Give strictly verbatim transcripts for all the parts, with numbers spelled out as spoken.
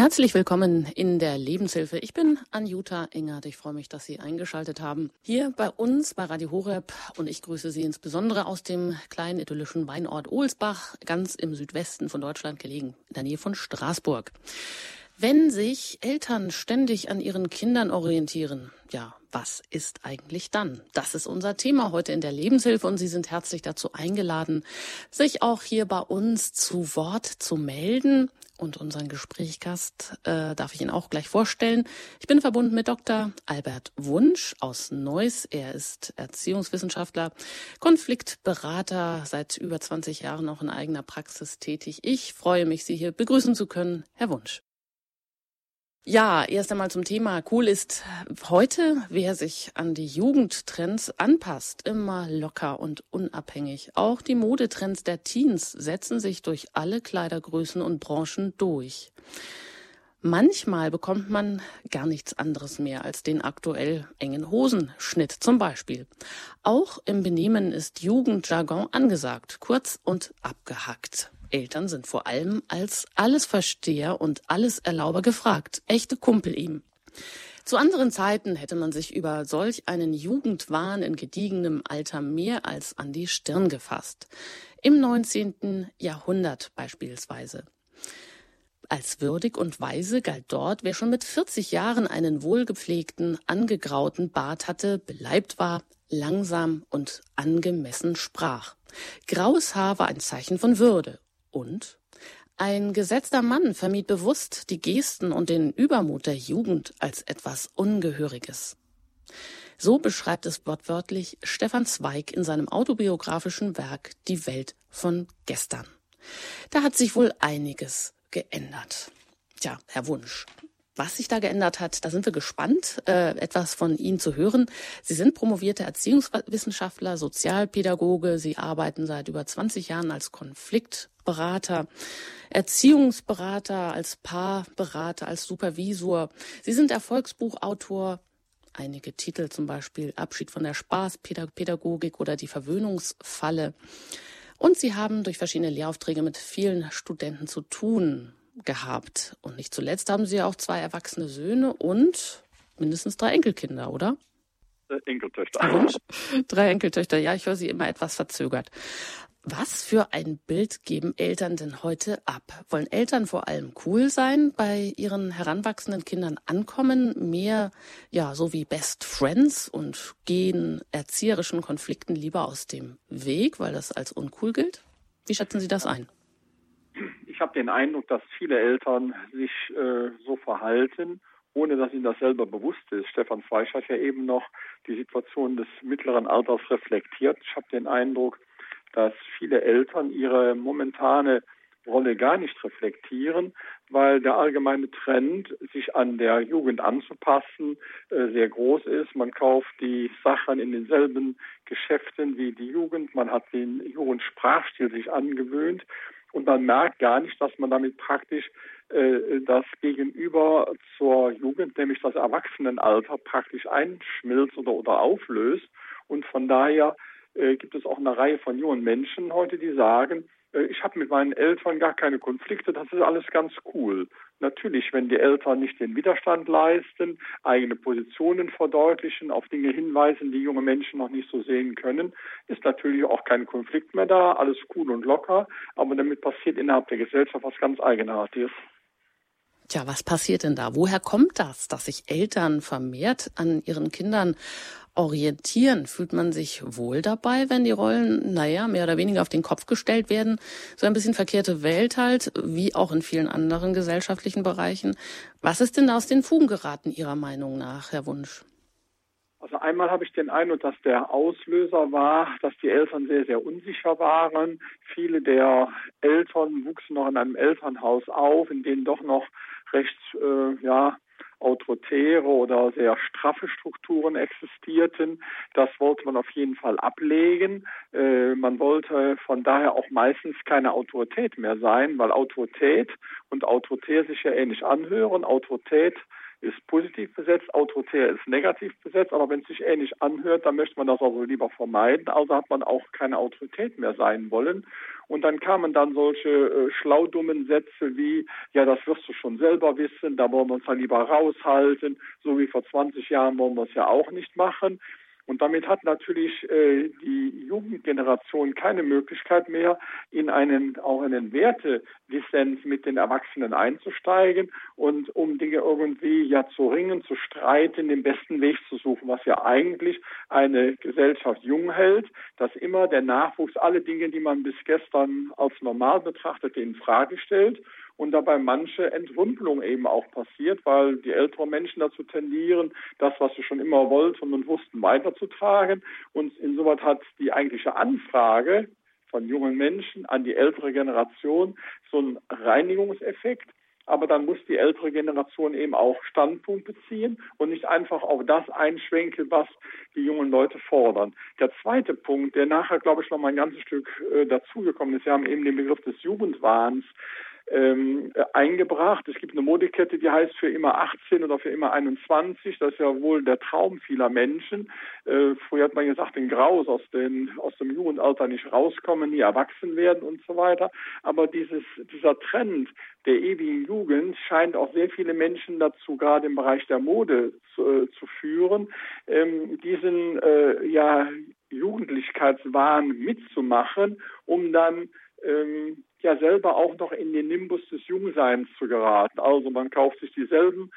Herzlich willkommen in der Lebenshilfe. Ich bin Anjuta Engert. Ich freue mich, dass Sie eingeschaltet haben. Hier bei uns bei Radio Horeb und ich grüße Sie insbesondere aus dem kleinen idyllischen Weinort Ohlsbach, ganz im Südwesten von Deutschland gelegen, in der Nähe von Straßburg. Wenn sich Eltern ständig an ihren Kindern orientieren, ja, was ist eigentlich dann? Das ist unser Thema heute in der Lebenshilfe und Sie sind herzlich dazu eingeladen, sich auch hier bei uns zu Wort zu melden. Und unseren Gesprächsgast äh, darf ich Ihnen auch gleich vorstellen. Ich bin verbunden mit Doktor Albert Wunsch aus Neuss. Er ist Erziehungswissenschaftler, Konfliktberater, seit über zwanzig Jahren auch in eigener Praxis tätig. Ich freue mich, Sie hier begrüßen zu können, Herr Wunsch. Ja, erst einmal zum Thema. Cool ist heute, wer sich an die Jugendtrends anpasst, immer locker und unabhängig. Auch die Modetrends der Teens setzen sich durch alle Kleidergrößen und Branchen durch. Manchmal bekommt man gar nichts anderes mehr als den aktuell engen Hosenschnitt zum Beispiel. Auch im Benehmen ist Jugendjargon angesagt, kurz und abgehackt. Eltern sind vor allem als Allesversteher und Alleserlauber gefragt. Echte Kumpel ihm. Zu anderen Zeiten hätte man sich über solch einen Jugendwahn in gediegenem Alter mehr als an die Stirn gefasst. Im neunzehnten Jahrhundert beispielsweise. Als würdig und weise galt dort, wer schon mit vierzig Jahren einen wohlgepflegten, angegrauten Bart hatte, beleibt war, langsam und angemessen sprach. Graues Haar war ein Zeichen von Würde. Und ein gesetzter Mann vermied bewusst die Gesten und den Übermut der Jugend als etwas Ungehöriges. So beschreibt es wortwörtlich Stefan Zweig in seinem autobiografischen Werk Die Welt von gestern. Da hat sich wohl einiges geändert. Tja, Herr Wunsch, was sich da geändert hat, da sind wir gespannt, äh, etwas von Ihnen zu hören. Sie sind promovierte Erziehungswissenschaftler, Sozialpädagoge. Sie arbeiten seit über zwanzig Jahren als Konfliktberater, Erziehungsberater, als Paarberater, als Supervisor. Sie sind Erfolgsbuchautor. Einige Titel zum Beispiel Abschied von der Spaßpädagogik oder die Verwöhnungsfalle. Und Sie haben durch verschiedene Lehraufträge mit vielen Studenten zu tun gehabt. Und nicht zuletzt haben Sie ja auch zwei erwachsene Söhne und mindestens drei Enkelkinder, oder? Enkeltöchter. Herr Wunsch? Drei Enkeltöchter, ja, ich höre Sie immer etwas verzögert. Was für ein Bild geben Eltern denn heute ab? Wollen Eltern vor allem cool sein, bei ihren heranwachsenden Kindern ankommen, mehr, ja, so wie Best Friends und gehen erzieherischen Konflikten lieber aus dem Weg, weil das als uncool gilt? Wie schätzen Sie das ein? Ich habe den Eindruck, dass viele Eltern sich äh, so verhalten, ohne dass ihnen das selber bewusst ist. Stefan Zweig hat ja eben noch die Situation des mittleren Alters reflektiert. Ich habe den Eindruck, dass viele Eltern ihre momentane Rolle gar nicht reflektieren, weil der allgemeine Trend, sich an der Jugend anzupassen, äh, sehr groß ist. Man kauft die Sachen in denselben Geschäften wie die Jugend. Man hat den Jugendsprachstil sich angewöhnt. Und man merkt gar nicht, dass man damit praktisch äh, das Gegenüber zur Jugend, nämlich das Erwachsenenalter, praktisch einschmilzt oder, oder auflöst. Und von daher äh, gibt es auch eine Reihe von jungen Menschen heute, die sagen, äh, ich habe mit meinen Eltern gar keine Konflikte, das ist alles ganz cool. Natürlich, wenn die Eltern nicht den Widerstand leisten, eigene Positionen verdeutlichen, auf Dinge hinweisen, die junge Menschen noch nicht so sehen können, ist natürlich auch kein Konflikt mehr da, alles cool und locker, aber damit passiert innerhalb der Gesellschaft was ganz Eigenartiges. Tja, was passiert denn da? Woher kommt das, dass sich Eltern vermehrt an ihren Kindern orientieren? Fühlt man sich wohl dabei, wenn die Rollen, naja, mehr oder weniger auf den Kopf gestellt werden? So ein bisschen verkehrte Welt halt, wie auch in vielen anderen gesellschaftlichen Bereichen. Was ist denn da aus den Fugen geraten, Ihrer Meinung nach, Herr Wunsch? Also einmal habe ich den Eindruck, dass der Auslöser war, dass die Eltern sehr, sehr unsicher waren. Viele der Eltern wuchsen noch in einem Elternhaus auf, in dem doch noch recht, äh, ja, autoritäre oder sehr straffe Strukturen existierten. Das wollte man auf jeden Fall ablegen. Äh, man wollte von daher auch meistens keine Autorität mehr sein, weil Autorität und autoritär sich ja ähnlich anhören. Autorität ist positiv besetzt, autoritär ist negativ besetzt, aber wenn es sich ähnlich anhört, dann möchte man das also lieber vermeiden. Also hat man auch keine Autorität mehr sein wollen. Und dann kamen dann solche äh, schlaudummen Sätze wie, ja, das wirst du schon selber wissen, da wollen wir uns dann lieber raushalten, so wie vor zwanzig Jahren wollen wir es ja auch nicht machen. Und damit hat natürlich äh, die Jugendgeneration keine Möglichkeit mehr, in einen auch in einen Wertedissens mit den Erwachsenen einzusteigen und um Dinge irgendwie ja zu ringen, zu streiten, den besten Weg zu suchen, was ja eigentlich eine Gesellschaft jung hält, dass immer der Nachwuchs alle Dinge, die man bis gestern als normal betrachtete, in Frage stellt. Und dabei manche Entrümpelung eben auch passiert, weil die älteren Menschen dazu tendieren, das, was sie schon immer wollten und wussten, weiterzutragen. Und insoweit hat die eigentliche Anfrage von jungen Menschen an die ältere Generation so einen Reinigungseffekt. Aber dann muss die ältere Generation eben auch Standpunkt beziehen und nicht einfach auf das einschwenken, was die jungen Leute fordern. Der zweite Punkt, der nachher, glaube ich, noch mal ein ganzes Stück äh, dazugekommen ist, wir haben eben den Begriff des Jugendwahns Ähm, äh, eingebracht. Es gibt eine Modekette, die heißt für immer achtzehn oder für immer einundzwanzig. Das ist ja wohl der Traum vieler Menschen. Äh, früher hat man gesagt, den Graus aus, den, aus dem Jugendalter nicht rauskommen, nie erwachsen werden und so weiter. Aber dieses, dieser Trend der ewigen Jugend scheint auch sehr viele Menschen dazu, gerade im Bereich der Mode zu, äh, zu führen, ähm, diesen äh, ja, Jugendlichkeitswahn mitzumachen, um dann ähm, ja selber auch noch in den Nimbus des Jungseins zu geraten. Also man kauft sich dieselben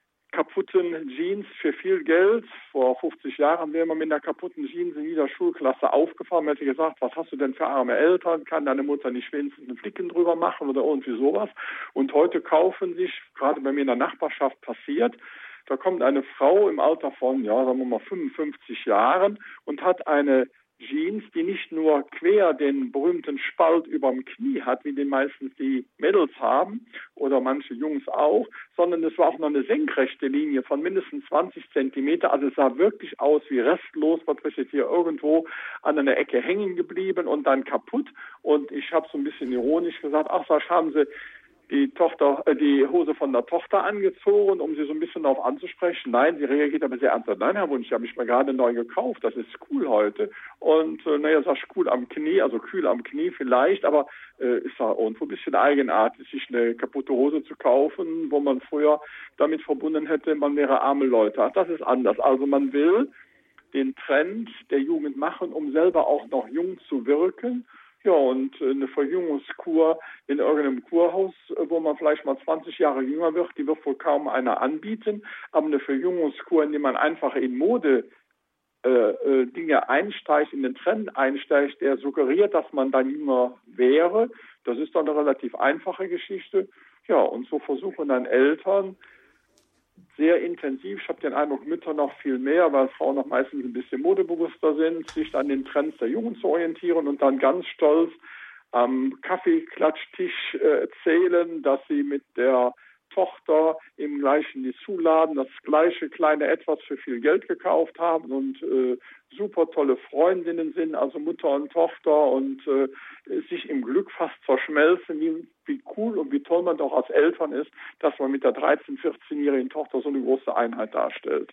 kaputten Jeans für viel Geld. Vor fünfzig Jahren wäre man mit einer kaputten Jeans in jeder Schulklasse aufgefahren. Man hätte gesagt, was hast du denn für arme Eltern? Kann deine Mutter nicht wenigstens einen Flicken drüber machen oder irgendwie sowas? Und heute kaufen sich, gerade bei mir in der Nachbarschaft passiert, da kommt eine Frau im Alter von, ja, sagen wir mal fünfundfünfzig Jahren und hat eine Jeans, die nicht nur quer den berühmten Spalt überm Knie hat, wie den meistens die Mädels haben oder manche Jungs auch, sondern es war auch noch eine senkrechte Linie von mindestens zwanzig Zentimeter. Also es sah wirklich aus wie restlos, was ist hier irgendwo an einer Ecke hängen geblieben und dann kaputt. Und ich habe so ein bisschen ironisch gesagt, ach, Sag, haben Sie die Tochter, äh, die Hose von der Tochter angezogen, um sie so ein bisschen darauf anzusprechen. Nein, sie reagiert aber sehr ernst. Nein, Herr Wunsch, ich habe mich mal gerade neu gekauft. Das ist cool heute. Und äh, naja, sag ich, cool am Knie, also kühl am Knie vielleicht, aber äh, ist da irgendwo ein bisschen eigenartig, sich eine kaputte Hose zu kaufen, wo man früher damit verbunden hätte, man wäre arme Leute. Das ist anders. Also man will den Trend der Jugend machen, um selber auch noch jung zu wirken. Ja, und eine Verjüngungskur in irgendeinem Kurhaus, wo man vielleicht mal zwanzig Jahre jünger wird, die wird wohl kaum einer anbieten. Aber eine Verjüngungskur, in der man einfach in Mode äh, äh, Dinge einsteigt, in den Trend einsteigt, der suggeriert, dass man dann jünger wäre, das ist dann eine relativ einfache Geschichte. Ja, und so versuchen dann Eltern sehr intensiv, ich habe den Eindruck, Mütter noch viel mehr, weil Frauen noch meistens ein bisschen modebewusster sind, sich an den Trends der Jugend zu orientieren und dann ganz stolz am Kaffeeklatschtisch äh, erzählen, dass sie mit der Tochter im gleichen Dessous-Laden das gleiche kleine Etwas für viel Geld gekauft haben und äh, super tolle Freundinnen sind, also Mutter und Tochter und äh, sich im Glück fast verschmelzen, wie, wie cool und wie toll man doch als Eltern ist, dass man mit der dreizehn-, vierzehnjährigen Tochter so eine große Einheit darstellt.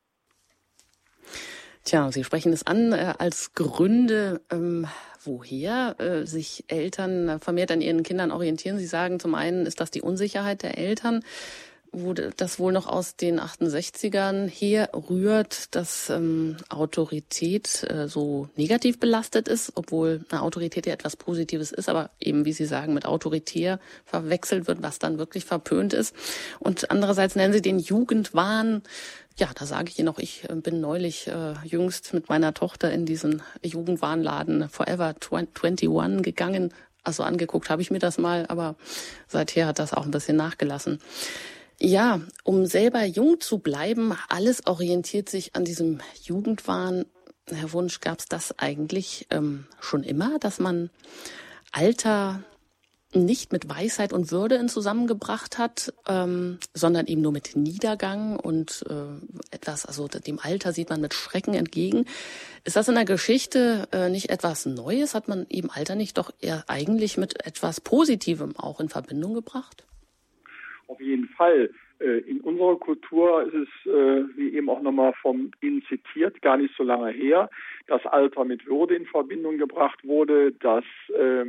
Tja, Sie sprechen es an äh, als Gründe, ähm, woher äh, sich Eltern vermehrt an ihren Kindern orientieren. Sie sagen, zum einen ist das die Unsicherheit der Eltern, wo das wohl noch aus den achtundsechzigern herrührt, dass ähm, Autorität äh, so negativ belastet ist, obwohl eine Autorität ja etwas Positives ist, aber eben, wie Sie sagen, mit autoritär verwechselt wird, was dann wirklich verpönt ist. Und andererseits nennen Sie den Jugendwahn. Ja, da sage ich Ihnen auch, ich bin neulich äh, jüngst mit meiner Tochter in diesen Jugendwarenladen Forever einundzwanzig gegangen. Also angeguckt habe ich mir das mal, aber seither hat das auch ein bisschen nachgelassen. Ja, um selber jung zu bleiben, alles orientiert sich an diesem Jugendwahn. Herr Wunsch, gab es das eigentlich ähm, schon immer, dass man Alter nicht mit Weisheit und Würde in zusammengebracht hat, ähm, sondern eben nur mit Niedergang und äh, etwas, also dem Alter sieht man mit Schrecken entgegen. Ist das in der Geschichte äh, nicht etwas Neues? Hat man eben Alter nicht doch eher eigentlich mit etwas Positivem auch in Verbindung gebracht? Auf jeden Fall. In unserer Kultur ist es, wie eben auch nochmal von Ihnen zitiert, gar nicht so lange her, dass Alter mit Würde in Verbindung gebracht wurde, dass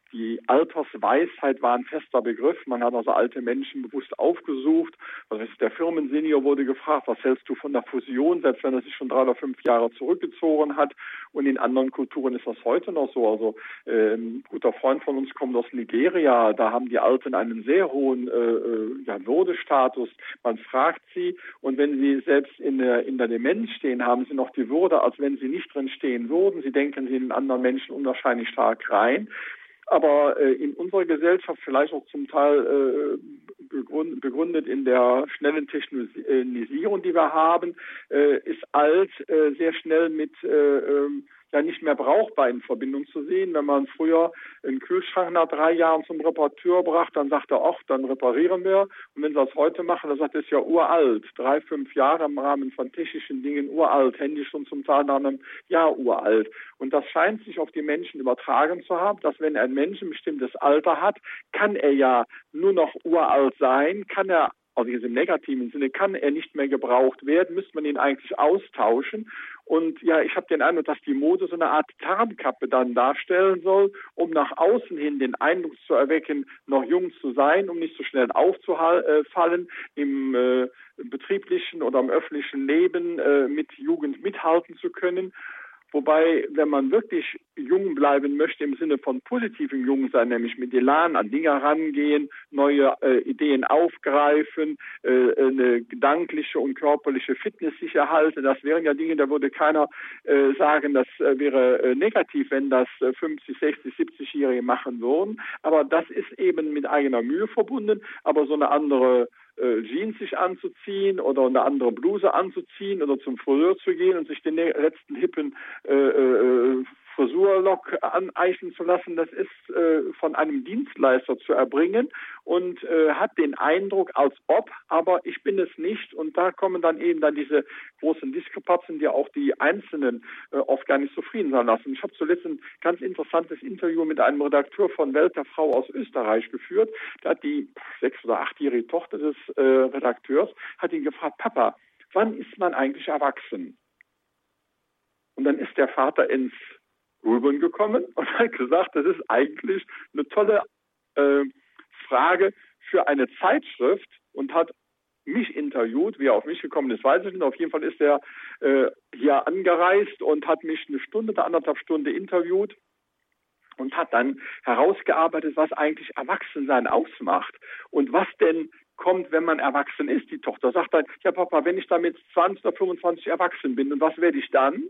Die Altersweisheit war ein fester Begriff. Man hat also alte Menschen bewusst aufgesucht. Also der Firmensenior wurde gefragt, was hältst du von der Fusion, selbst wenn er sich schon drei oder fünf Jahre zurückgezogen hat. Und in anderen Kulturen ist das heute noch so. Also äh, ein guter Freund von uns kommt aus Nigeria. Da haben die Alten einen sehr hohen äh, ja, Würdestatus. Man fragt sie, und wenn sie selbst in der, in der Demenz stehen, haben sie noch die Würde, als wenn sie nicht drin stehen würden. Sie denken sie in anderen Menschen unwahrscheinlich stark rein. Aber äh, in unserer Gesellschaft, vielleicht auch zum Teil äh, begründet, begründet in der schnellen Technisierung, die wir haben, äh, ist alt äh, sehr schnell mit äh, äh, ja nicht mehr brauchbar in Verbindung zu sehen. Wenn man früher einen Kühlschrank nach drei Jahren zum Reparateur brachte, dann sagt er, ach, dann reparieren wir. Und wenn sie das heute machen, dann sagt er, das ist ja uralt. Drei, fünf Jahre im Rahmen von technischen Dingen uralt. Handy schon zum Teil nach einem Jahr uralt. Und das scheint sich auf die Menschen übertragen zu haben, dass wenn ein Mensch ein bestimmtes Alter hat, kann er ja nur noch uralt sein, kann er, also jetzt im negativen Sinne, kann er nicht mehr gebraucht werden, müsste man ihn eigentlich austauschen. Und ja, ich habe den Eindruck, dass die Mode so eine Art Tarnkappe dann darstellen soll, um nach außen hin den Eindruck zu erwecken, noch jung zu sein, um nicht so schnell aufzufallen, im äh, betrieblichen oder im öffentlichen Leben äh, mit Jugend mithalten zu können. Wobei, wenn man wirklich jung bleiben möchte, im Sinne von positivem Jungsein, nämlich mit Elan an Dinge rangehen, neue äh, Ideen aufgreifen, äh, eine gedankliche und körperliche Fitness sich erhalten, das wären ja Dinge, da würde keiner äh, sagen, das äh, wäre äh, negativ, wenn das äh, fünfzig, sechzig, siebzig-Jährige machen würden. Aber das ist eben mit eigener Mühe verbunden, aber so eine andere Jeans sich anzuziehen oder eine andere Bluse anzuziehen oder zum Friseur zu gehen und sich den letzten hippen äh, äh, Frisurlock aneignen zu lassen, das ist äh, von einem Dienstleister zu erbringen und äh, hat den Eindruck, als ob, aber ich bin es nicht. Und da kommen dann eben dann diese großen Diskrepanzen, die auch die Einzelnen äh, oft gar nicht zufrieden sein lassen. Ich habe zuletzt ein ganz interessantes Interview mit einem Redakteur von Welt der Frau aus Österreich geführt. Da hat die sechs- oder achtjährige Tochter des äh, Redakteurs, hat ihn gefragt, Papa, wann ist man eigentlich erwachsen? Und dann ist der Vater ins Grübeln gekommen und hat gesagt, das ist eigentlich eine tolle äh, Frage für eine Zeitschrift und hat mich interviewt. Wie er auf mich gekommen ist, weiß ich nicht. Auf jeden Fall ist er äh, hier angereist und hat mich eine Stunde, eine anderthalb Stunde interviewt und hat dann herausgearbeitet, was eigentlich Erwachsensein ausmacht und was denn kommt, wenn man erwachsen ist. Die Tochter sagt dann, ja Papa, wenn ich da mit zwanzig oder fünfundzwanzig erwachsen bin, und was werde ich dann?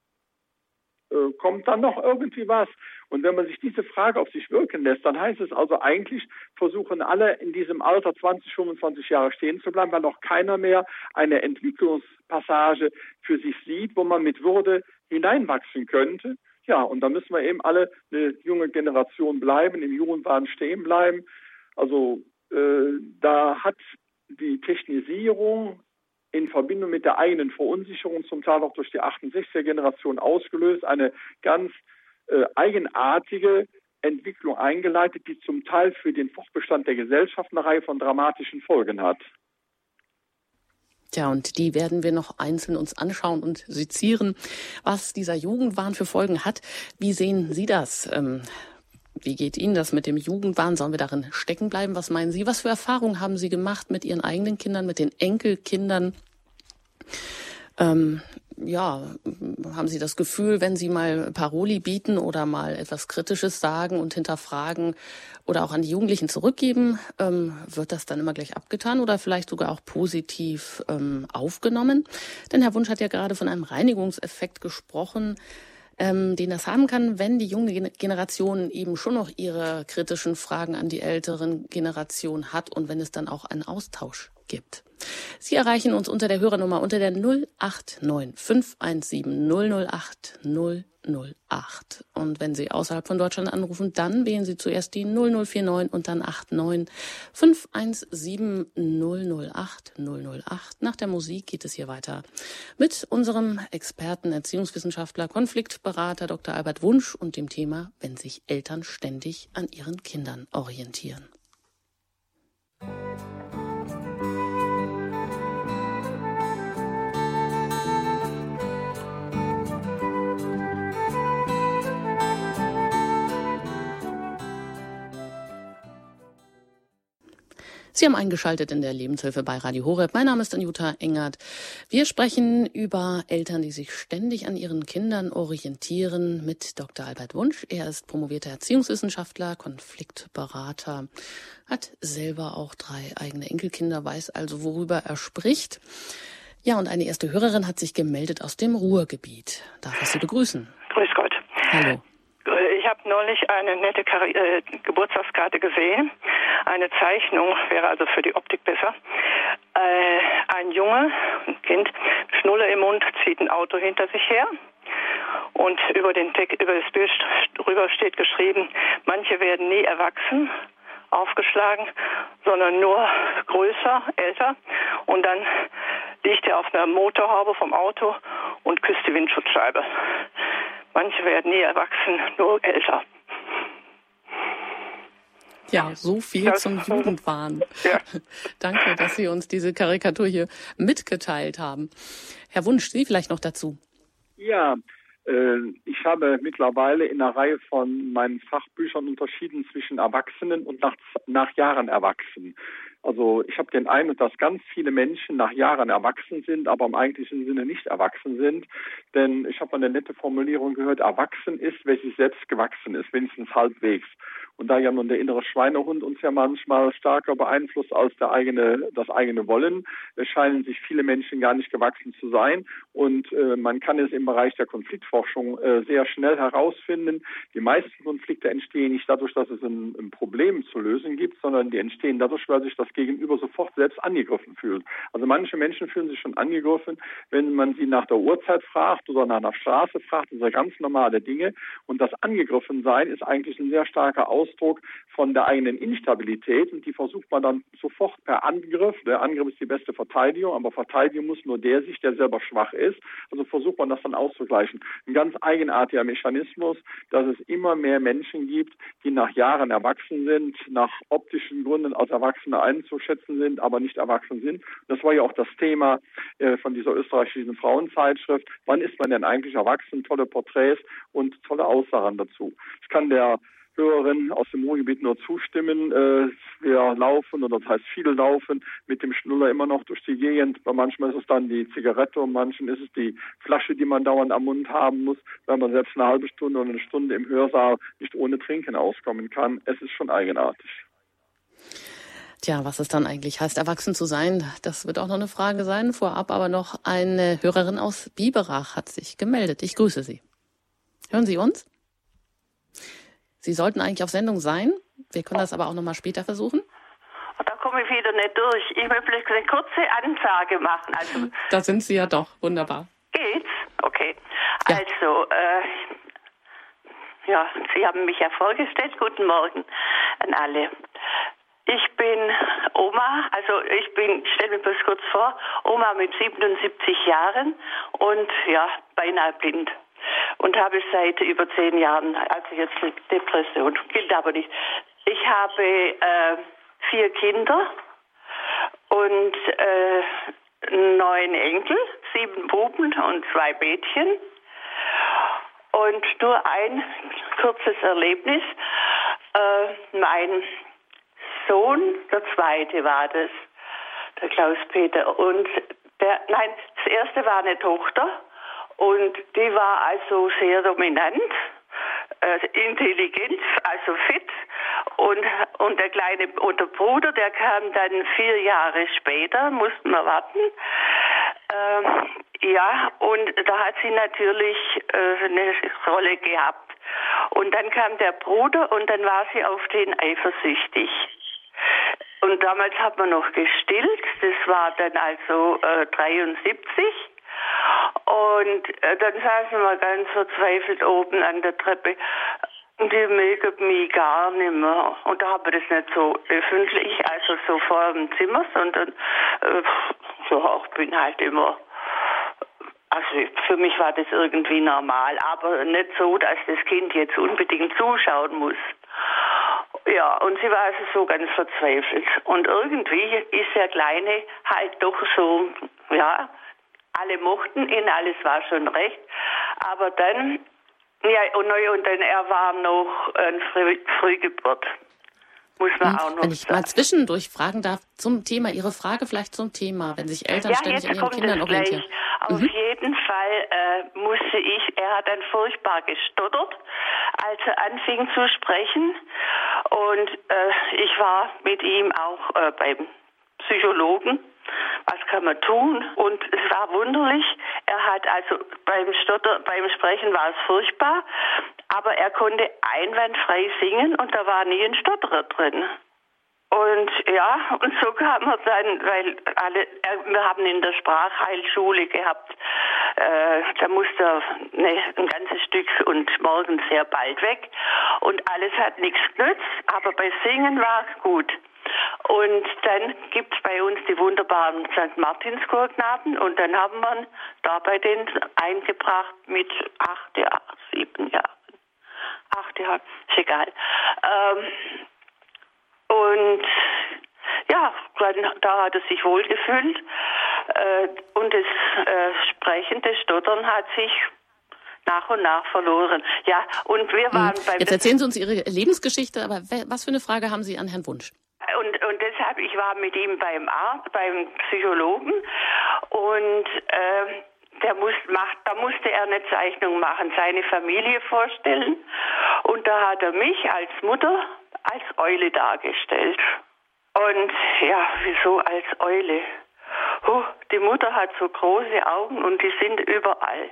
Äh, kommt dann noch irgendwie was? Und wenn man sich diese Frage auf sich wirken lässt, dann heißt es also eigentlich, versuchen alle in diesem Alter zwanzig, fünfundzwanzig Jahre stehen zu bleiben, weil noch keiner mehr eine Entwicklungspassage für sich sieht, wo man mit Würde hineinwachsen könnte. Ja, und da müssen wir eben alle eine junge Generation bleiben, im Jugendwahn stehen bleiben. Also äh, da hat die Technisierung in Verbindung mit der eigenen Verunsicherung, zum Teil auch durch die achtundsechziger Generation ausgelöst, eine ganz äh, eigenartige Entwicklung eingeleitet, die zum Teil für den Fortbestand der Gesellschaft eine Reihe von dramatischen Folgen hat. Tja, und die werden wir noch einzeln uns anschauen und sezieren, was dieser Jugendwahn für Folgen hat. Wie sehen Sie das? Ähm, wie geht Ihnen das mit dem Jugendwahn? Sollen wir darin stecken bleiben? Was meinen Sie? Was für Erfahrungen haben Sie gemacht mit Ihren eigenen Kindern, mit den Enkelkindern? Ähm, ja, haben Sie das Gefühl, wenn Sie mal Paroli bieten oder mal etwas Kritisches sagen und hinterfragen oder auch an die Jugendlichen zurückgeben, ähm, wird das dann immer gleich abgetan oder vielleicht sogar auch positiv ähm, aufgenommen? Denn Herr Wunsch hat ja gerade von einem Reinigungseffekt gesprochen, ähm, den das haben kann, wenn die junge Generation eben schon noch ihre kritischen Fragen an die älteren Generation hat und wenn es dann auch einen Austausch gibt. Sie erreichen uns unter der Hörernummer unter der null acht neun fünf eins sieben null null acht null null acht. Und wenn Sie außerhalb von Deutschland anrufen, dann wählen Sie zuerst die null null vier neun und dann acht neun fünf eins sieben null null acht null null acht. Nach der Musik geht es hier weiter mit unserem Experten, Erziehungswissenschaftler, Konfliktberater Doktor Albert Wunsch und dem Thema, wenn sich Eltern ständig an ihren Kindern orientieren. Sie haben eingeschaltet in der Lebenshilfe bei Radio Horeb. Mein Name ist Anjuta Engert. Wir sprechen über Eltern, die sich ständig an ihren Kindern orientieren, mit Doktor Albert Wunsch. Er ist promovierter Erziehungswissenschaftler, Konfliktberater, hat selber auch drei eigene Enkelkinder, weiß also, worüber er spricht. Ja, und eine erste Hörerin hat sich gemeldet aus dem Ruhrgebiet. Darf ich Sie begrüßen? Grüß Gott. Hallo. Ich habe neulich eine nette Kar- äh, Geburtstagskarte gesehen. Eine Zeichnung wäre also für die Optik besser. Äh, ein Junge, ein Kind, Schnulle im Mund, zieht ein Auto hinter sich her. Und über, den Text, über das Bild drüber steht geschrieben, manche werden nie erwachsen, aufgeschlagen, sondern nur größer, älter. Und dann liegt er auf einer Motorhaube vom Auto und küsst die Windschutzscheibe. Manche werden nie erwachsen, nur älter. Ja, so viel das, zum Jugendwahn. Ja. Danke, dass Sie uns diese Karikatur hier mitgeteilt haben. Herr Wunsch, Sie vielleicht noch dazu? Ja, äh, ich habe mittlerweile in einer Reihe von meinen Fachbüchern unterschieden zwischen Erwachsenen und nach, nach Jahren erwachsen. Also ich habe den Eindruck, dass ganz viele Menschen nach Jahren erwachsen sind, aber im eigentlichen Sinne nicht erwachsen sind. Denn ich habe eine nette Formulierung gehört, erwachsen ist, wer sich selbst gewachsen ist, wenigstens halbwegs. Und da ja nun der innere Schweinehund uns ja manchmal stärker beeinflusst als der eigene, das eigene Wollen, scheinen sich viele Menschen gar nicht gewachsen zu sein. Und äh, man kann es im Bereich der Konfliktforschung äh, sehr schnell herausfinden. Die meisten Konflikte entstehen nicht dadurch, dass es ein, ein Problem zu lösen gibt, sondern die entstehen dadurch, weil sich das Gegenüber sofort selbst angegriffen fühlt. Also manche Menschen fühlen sich schon angegriffen, wenn man sie nach der Uhrzeit fragt oder nach einer Straße fragt. Das sind ganz normale Dinge. Und das Angegriffensein ist eigentlich ein sehr starker Ausdruck von der eigenen Instabilität. Und die versucht man dann sofort per Angriff. Der Angriff ist die beste Verteidigung, aber verteidigen muss nur der sich, der selber schwach ist. Also versucht man das dann auszugleichen. Ein ganz eigenartiger Mechanismus, dass es immer mehr Menschen gibt, die nach Jahren erwachsen sind, nach optischen Gründen als Erwachsene einzuschätzen sind, aber nicht erwachsen sind. Das war ja auch das Thema äh, von dieser österreichischen Frauenzeitschrift. Wann ist man denn eigentlich erwachsen? Tolle Porträts und tolle Aussagen dazu. Ich kann der Hörerin aus dem Ruhrgebiet nur zustimmen. Äh, wir laufen, oder das heißt viele laufen, mit dem Schnuller immer noch durch die Gegend. Bei manchmal ist es dann die Zigarette und manchen ist es die Flasche, die man dauernd am Mund haben muss, weil man selbst eine halbe Stunde oder eine Stunde im Hörsaal nicht ohne Trinken auskommen kann. Es ist schon eigenartig. Tja, was es dann eigentlich heißt, erwachsen zu sein, das wird auch noch eine Frage sein. Vorab aber noch eine Hörerin aus Biberach hat sich gemeldet. Ich grüße Sie. Hören Sie uns? Sie sollten eigentlich auf Sendung sein. Wir können das aber auch noch mal später versuchen. Da komme ich wieder nicht durch. Ich möchte eine kurze Ansage machen. Also, da sind Sie ja doch. Wunderbar. Geht's? Okay. Ja. Also, äh, ja, Sie haben mich ja vorgestellt. Guten Morgen an alle. Ich bin Oma, also ich bin, stell mir bloß kurz vor, Oma mit siebenundsiebzig Jahren und ja, beinahe blind. Und habe seit über zehn Jahren, also jetzt Depression, gilt aber nicht. Ich habe äh, vier Kinder und äh, neun Enkel, sieben Buben und zwei Mädchen. Und nur ein kurzes Erlebnis. Äh, mein Sohn, der zweite war das, der Klaus-Peter. Und der, nein, das erste war eine Tochter und die war also sehr dominant, äh, intelligent, also fit. Und, und der kleine und der Bruder, der kam dann vier Jahre später, mussten wir warten. Ähm, ja, und da hat sie natürlich äh, eine Rolle gehabt. Und dann kam der Bruder und dann war sie auf den eifersüchtig. Und damals hat man noch gestillt, das war dann also äh, dreiundsiebzig. Und äh, dann saßen wir ganz verzweifelt oben an der Treppe. Die mögen mich gar nicht mehr. Und da haben wir das nicht so öffentlich, also so vor dem Zimmer, sondern äh, so, ich bin halt immer, also für mich war das irgendwie normal, aber nicht so, dass das Kind jetzt unbedingt zuschauen muss. Ja, und sie war also so ganz verzweifelt. Und irgendwie ist der Kleine halt doch so, ja, alle mochten ihn, alles war schon recht. Aber dann, ja, und, und dann, er war noch ein Früh, Frühgeburt. muss man hm, auch noch Wenn ich sagen. mal zwischendurch fragen darf zum Thema, Ihre Frage vielleicht zum Thema, wenn sich Eltern ja, ständig an ihren Kindern orientieren. Auf mhm. jeden Fall äh, musste ich, er hat dann furchtbar gestottert, als er anfing zu sprechen. Und äh, ich war mit ihm auch äh, beim Psychologen. Was kann man tun? Und es war wunderlich. Er hat also beim Stotter, beim Sprechen war es furchtbar, aber er konnte einwandfrei singen und da war nie ein Stotterer drin. Und ja, und so kam er dann, weil alle, wir haben in der Sprachheilschule gehabt, äh, da musste er ne, ein ganzes Stück und morgens sehr bald weg und alles hat nichts genützt, aber bei Singen war gut. Und dann gibt es bei uns die wunderbaren Sankt Martinschorknaben und dann haben wir da bei denen eingebracht mit acht, ja, sieben Jahren. Acht Jahre, ist egal. Ähm, und ja, dann, da hat er sich wohlgefühlt äh, und das äh, Sprechen, das Stottern hat sich nach und nach verloren. Ja, und wir waren hm. beim... Jetzt erzählen Sie uns Ihre Lebensgeschichte, aber was für eine Frage haben Sie an Herrn Wunsch? Und, und deshalb, ich war mit ihm beim Arzt, beim Psychologen und äh, der muss, macht, da musste er eine Zeichnung machen, seine Familie vorstellen und da hat er mich als Mutter als Eule dargestellt. Und ja, wieso als Eule? Oh, die Mutter hat so große Augen und die sind überall.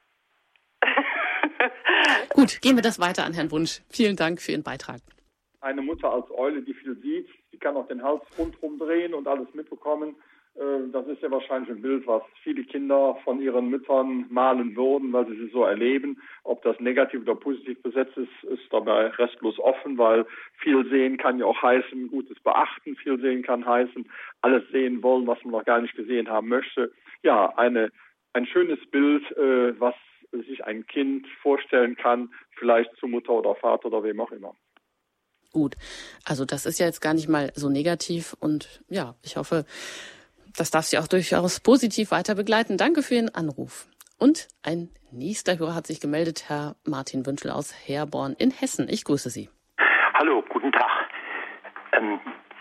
Gut, gehen wir das weiter an Herrn Wunsch. Vielen Dank für Ihren Beitrag. Eine Mutter als Eule, die viel sieht, die kann auch den Hals rundherum drehen und alles mitbekommen. Das ist ja wahrscheinlich ein Bild, was viele Kinder von ihren Müttern malen würden, weil sie sie so erleben. Ob das negativ oder positiv besetzt ist, ist dabei restlos offen, weil viel sehen kann ja auch heißen, Gutes beachten. Viel sehen kann heißen, alles sehen wollen, was man noch gar nicht gesehen haben möchte. Ja, eine, ein schönes Bild, äh, was sich ein Kind vorstellen kann, vielleicht zu Mutter oder Vater oder wem auch immer. Gut, also das ist ja jetzt gar nicht mal so negativ und ja, ich hoffe, das darf Sie auch durchaus positiv weiter begleiten. Danke für Ihren Anruf. Und ein nächster Hörer hat sich gemeldet, Herr Martin Wünschel aus Herborn in Hessen. Ich grüße Sie. Hallo, guten Tag. Ähm,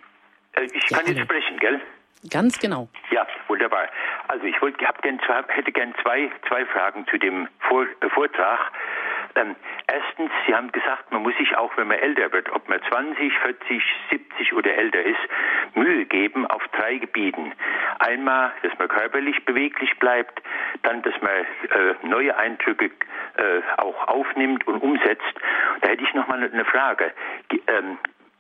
ich ja, kann hallo. jetzt sprechen, gell? Ganz genau. Ja, wunderbar. Also ich wollte, hab gern zwei, hätte gern zwei, zwei Fragen zu dem Vor, äh, Vortrag. Ähm, erstens, Sie haben gesagt, man muss sich auch, wenn man älter wird, ob man zwanzig, vierzig, siebzig oder älter ist, Mühe geben auf drei Gebieten. Einmal, dass man körperlich beweglich bleibt, dann, dass man äh, neue Eindrücke äh, auch aufnimmt und umsetzt. Da hätte ich noch mal eine Frage. Ge- ähm,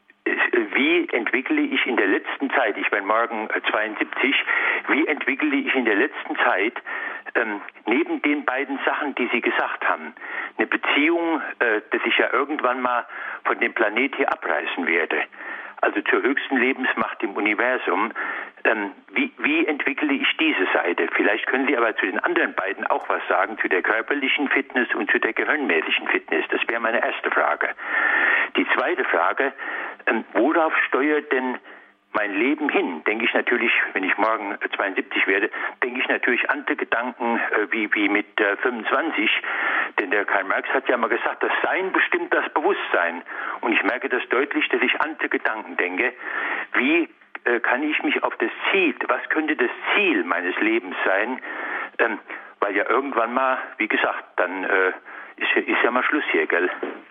Wie entwickle ich in der letzten Zeit, ich bin morgen zweiundsiebzig, wie entwickle ich in der letzten Zeit ähm, neben den beiden Sachen, die Sie gesagt haben, eine Beziehung, äh, dass ich ja irgendwann mal von dem Planet hier abreißen werde, also zur höchsten Lebensmacht im Universum. Ähm, wie, wie entwickle ich diese Seite? Vielleicht können Sie aber zu den anderen beiden auch was sagen, zu der körperlichen Fitness und zu der gehirnmäßigen Fitness. Das wäre meine erste Frage. Die zweite Frage, ähm, worauf steuert denn mein Leben hin? Denke ich natürlich, wenn ich morgen zweiundsiebzig werde, denke ich natürlich andere Gedanken äh, wie, wie mit äh, fünfundzwanzig. Denn der Karl Marx hat ja mal gesagt, das Sein bestimmt das Bewusstsein. Und ich merke das deutlich, dass ich andere Gedanken denke. Wie äh, kann ich mich auf das Ziel, was könnte das Ziel meines Lebens sein? Ähm, weil ja irgendwann mal, wie gesagt, dann äh, ist, ist ja mal Schluss hier, gell?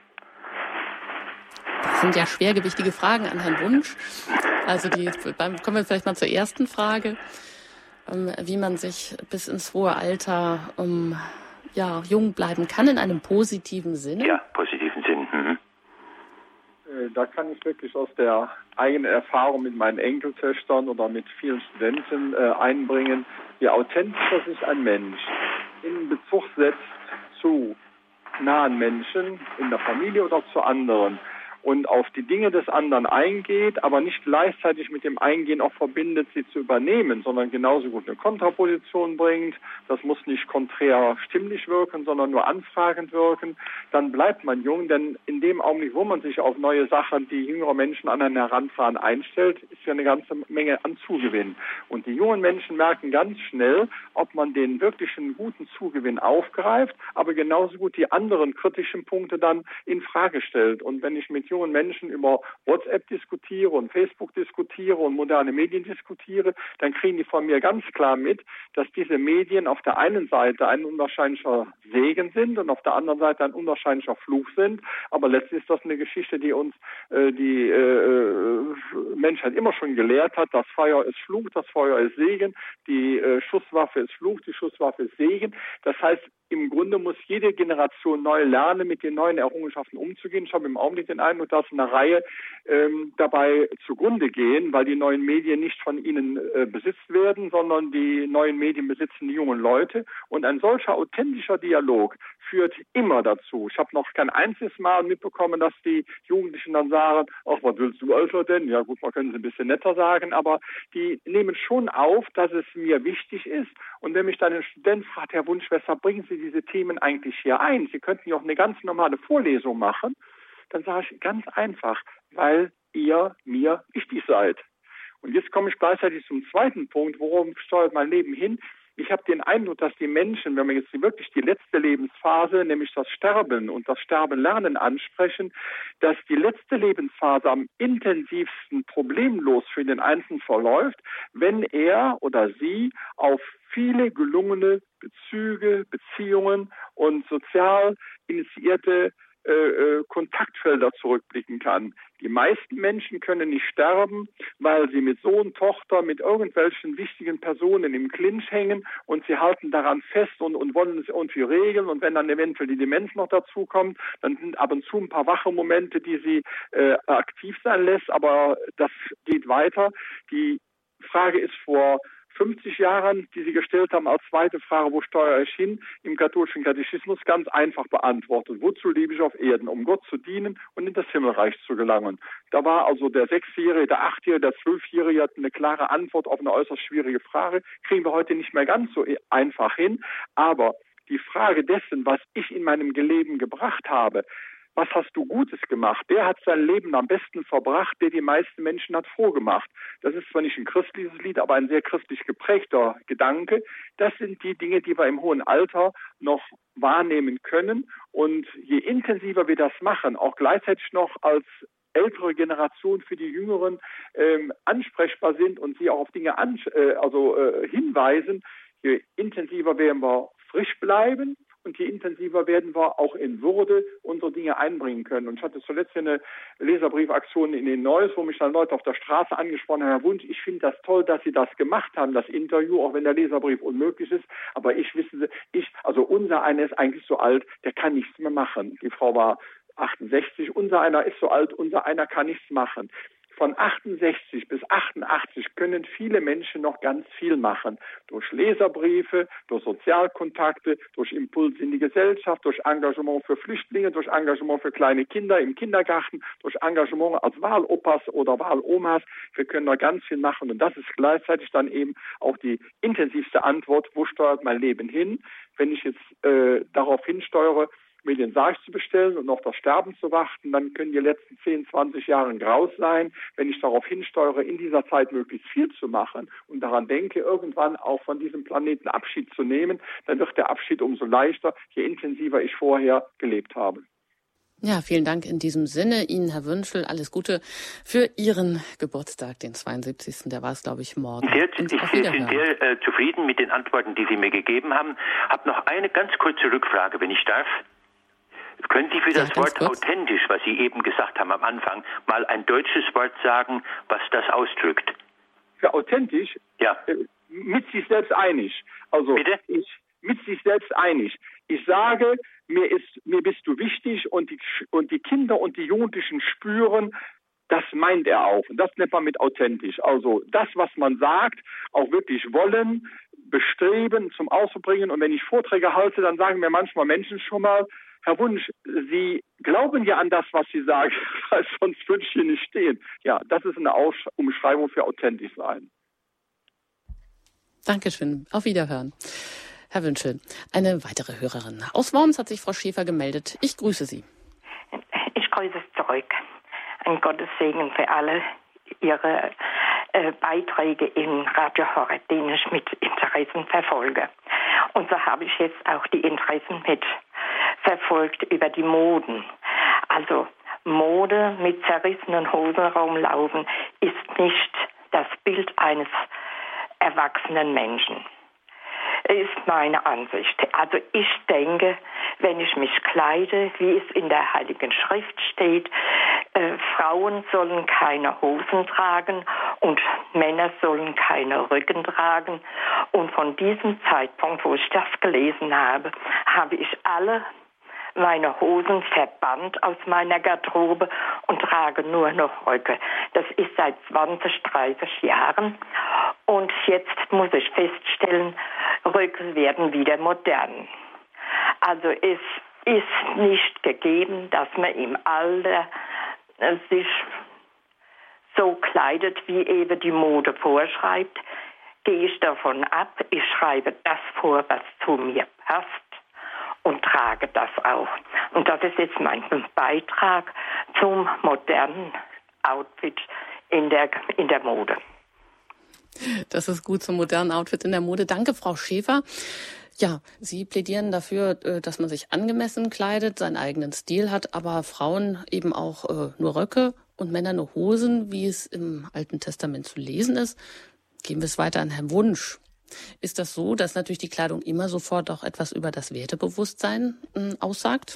Das sind ja schwergewichtige Fragen an Herrn Wunsch. Also die, beim, kommen wir vielleicht mal zur ersten Frage, ähm, wie man sich bis ins hohe Alter ähm, ja, jung bleiben kann in einem positiven Sinne. Ja, positiven Sinn. Mhm. Da kann ich wirklich aus der eigenen Erfahrung mit meinen Enkeltöchtern oder mit vielen Studenten äh, einbringen, je authentischer sich ein Mensch in Bezug setzt zu nahen Menschen, in der Familie oder zu anderen, und auf die Dinge des anderen eingeht, aber nicht gleichzeitig mit dem Eingehen auch verbindet, sie zu übernehmen, sondern genauso gut eine Kontraposition bringt. Das muss nicht konträr stimmlich wirken, sondern nur anfragend wirken. Dann bleibt man jung, denn in dem Augenblick, wo man sich auf neue Sachen, die jüngere Menschen an einen heranfahren, einstellt, ist ja eine ganze Menge an Zugewinn. Und die jungen Menschen merken ganz schnell, ob man den wirklichen guten Zugewinn aufgreift, aber genauso gut die anderen kritischen Punkte dann in Frage stellt. Und wenn ich mit mit jungen Menschen über WhatsApp diskutiere und Facebook diskutiere und moderne Medien diskutiere, dann kriegen die von mir ganz klar mit, dass diese Medien auf der einen Seite ein unwahrscheinlicher Segen sind und auf der anderen Seite ein unwahrscheinlicher Fluch sind. Aber letztlich ist das eine Geschichte, die uns äh, die äh, Menschheit immer schon gelehrt hat. Das Feuer ist Fluch, das Feuer ist Segen, die äh, Schusswaffe ist Fluch, die Schusswaffe ist Segen. Das heißt, im Grunde muss jede Generation neu lernen, mit den neuen Errungenschaften umzugehen. Ich habe im Augenblick den Eindruck, dass eine Reihe ähm, dabei zugrunde gehen, weil die neuen Medien nicht von ihnen äh, besitzt werden, sondern die neuen Medien besitzen die jungen Leute. Und ein solcher authentischer Dialog führt immer dazu. Ich habe noch kein einziges Mal mitbekommen, dass die Jugendlichen dann sagen, ach, was willst du, Alter, denn? Ja gut, man können sie ein bisschen netter sagen, aber die nehmen schon auf, dass es mir wichtig ist. Und wenn mich dann ein Student fragt, Herr Wunschwässer, bringen Sie diese Themen eigentlich hier ein? Sie könnten ja auch eine ganz normale Vorlesung machen. Dann sage ich ganz einfach, weil ihr mir wichtig seid. Und jetzt komme ich gleichzeitig zum zweiten Punkt, worum steuert mein Leben hin? Ich habe den Eindruck, dass die Menschen, wenn wir jetzt wirklich die letzte Lebensphase, nämlich das Sterben und das Sterbenlernen ansprechen, dass die letzte Lebensphase am intensivsten problemlos für den Einzelnen verläuft, wenn er oder sie auf viele gelungene Bezüge, Beziehungen und sozial initiierte äh, äh, Kontaktfelder zurückblicken kann. Die meisten Menschen können nicht sterben, weil sie mit Sohn, Tochter, mit irgendwelchen wichtigen Personen im Clinch hängen und sie halten daran fest und, und wollen es irgendwie regeln. Und wenn dann eventuell die Demenz noch dazukommt, dann sind ab und zu ein paar wache Momente, die sie äh, aktiv sein lässt, aber das geht weiter. Die Frage ist vor fünfzig Jahren, die Sie gestellt haben, als zweite Frage, wo steuere ich hin, im katholischen Katechismus ganz einfach beantwortet. Wozu lebe ich auf Erden? Um Gott zu dienen und in das Himmelreich zu gelangen. Da war also der Sechsjährige, der Achtjährige, der Zwölfjährige hat eine klare Antwort auf eine äußerst schwierige Frage. Kriegen wir heute nicht mehr ganz so einfach hin. Aber die Frage dessen, was ich in meinem Leben gebracht habe, was hast du Gutes gemacht? Der hat sein Leben am besten verbracht, der die meisten Menschen hat vorgemacht. Das ist zwar nicht ein christliches Lied, aber ein sehr christlich geprägter Gedanke. Das sind die Dinge, die wir im hohen Alter noch wahrnehmen können. Und je intensiver wir das machen, auch gleichzeitig noch als ältere Generation für die Jüngeren ähm, ansprechbar sind und sie auch auf Dinge an, äh, also äh, hinweisen, je intensiver werden wir frisch bleiben. Und je intensiver werden wir auch in Würde unsere Dinge einbringen können. Und ich hatte zuletzt eine Leserbriefaktion in den Neues, wo mich dann Leute auf der Straße angesprochen haben, Herr Wunsch, ich finde das toll, dass Sie das gemacht haben, das Interview, auch wenn der Leserbrief unmöglich ist. Aber ich, wissen Sie, ich, also unser einer ist eigentlich so alt, der kann nichts mehr machen. Die Frau war achtundsechzig, unser einer ist so alt, unser einer kann nichts machen. Von achtundsechzig bis achtundachtzig können viele Menschen noch ganz viel machen. Durch Leserbriefe, durch Sozialkontakte, durch Impulse in die Gesellschaft, durch Engagement für Flüchtlinge, durch Engagement für kleine Kinder im Kindergarten, durch Engagement als Wahlopas oder Wahlomas. Wir können noch ganz viel machen. Und das ist gleichzeitig dann eben auch die intensivste Antwort, wo steuert mein Leben hin? Wenn ich jetzt äh, darauf hinsteuere, mir den Sarg zu bestellen und auf das Sterben zu warten, dann können die letzten zehn, zwanzig Jahre graus sein. Wenn ich darauf hinsteuere, in dieser Zeit möglichst viel zu machen und daran denke, irgendwann auch von diesem Planeten Abschied zu nehmen, dann wird der Abschied umso leichter, je intensiver ich vorher gelebt habe. Ja, vielen Dank in diesem Sinne. Ihnen, Herr Wünschel, alles Gute für Ihren Geburtstag, den zweiundsiebzigsten Der war es, glaube ich, morgen. Sehr, ich bin sehr äh, zufrieden mit den Antworten, die Sie mir gegeben haben. Ich habe noch eine ganz kurze Rückfrage, wenn ich darf. Können Sie für das ja, Wort kurz. authentisch, was Sie eben gesagt haben am Anfang, mal ein deutsches Wort sagen, was das ausdrückt? Für authentisch? Ja. Äh, mit sich selbst einig. Also Bitte? Ich, mit sich selbst einig. Ich sage, mir ist, mir bist du wichtig und die, und die Kinder und die Jugendlichen spüren, das meint er auch. Und das nennt man mit authentisch. Also das, was man sagt, auch wirklich wollen, bestreben, zum Ausbringen. Und wenn ich Vorträge halte, dann sagen mir manchmal Menschen schon mal, Herr Wunsch, Sie glauben ja an das, was Sie sagen, weil sonst würde ich hier nicht stehen. Ja, das ist eine Aus- Umschreibung für authentisch sein. Dankeschön. Auf Wiederhören. Herr Wünschel, eine weitere Hörerin. Aus Worms hat sich Frau Schäfer gemeldet. Ich grüße Sie. Ich grüße zurück. Ein Gottes Segen für alle Ihre äh, Beiträge in Radio Horeb, den ich mit Interessen verfolge. Und so habe ich jetzt auch die Interessen mit verfolgt über die Moden. Also Mode mit zerrissenen Hosen rumlaufen, ist nicht das Bild eines erwachsenen Menschen. Ist meine Ansicht. Also ich denke, wenn ich mich kleide, wie es in der Heiligen Schrift steht, äh, Frauen sollen keine Hosen tragen und Männer sollen keine Röcken tragen. Und von diesem Zeitpunkt, wo ich das gelesen habe, habe ich alle meine Hosen verbannt aus meiner Garderobe und trage nur noch Röcke. Das ist seit zwanzig, dreißig Jahren. Und jetzt muss ich feststellen, Röcke werden wieder modern. Also es ist nicht gegeben, dass man im Alter sich so kleidet, wie eben die Mode vorschreibt. Gehe ich davon ab, ich schreibe das vor, was zu mir passt. Und trage das auch. Und das ist jetzt mein Beitrag zum modernen Outfit in der, in der Mode. Das ist gut zum modernen Outfit in der Mode. Danke, Frau Schäfer. Ja, Sie plädieren dafür, dass man sich angemessen kleidet, seinen eigenen Stil hat, aber Frauen eben auch nur Röcke und Männer nur Hosen, wie es im Alten Testament zu lesen ist. Gehen wir es weiter an Herrn Wunsch. Ist das so, dass natürlich die Kleidung immer sofort auch etwas über das Wertebewusstsein äh, aussagt?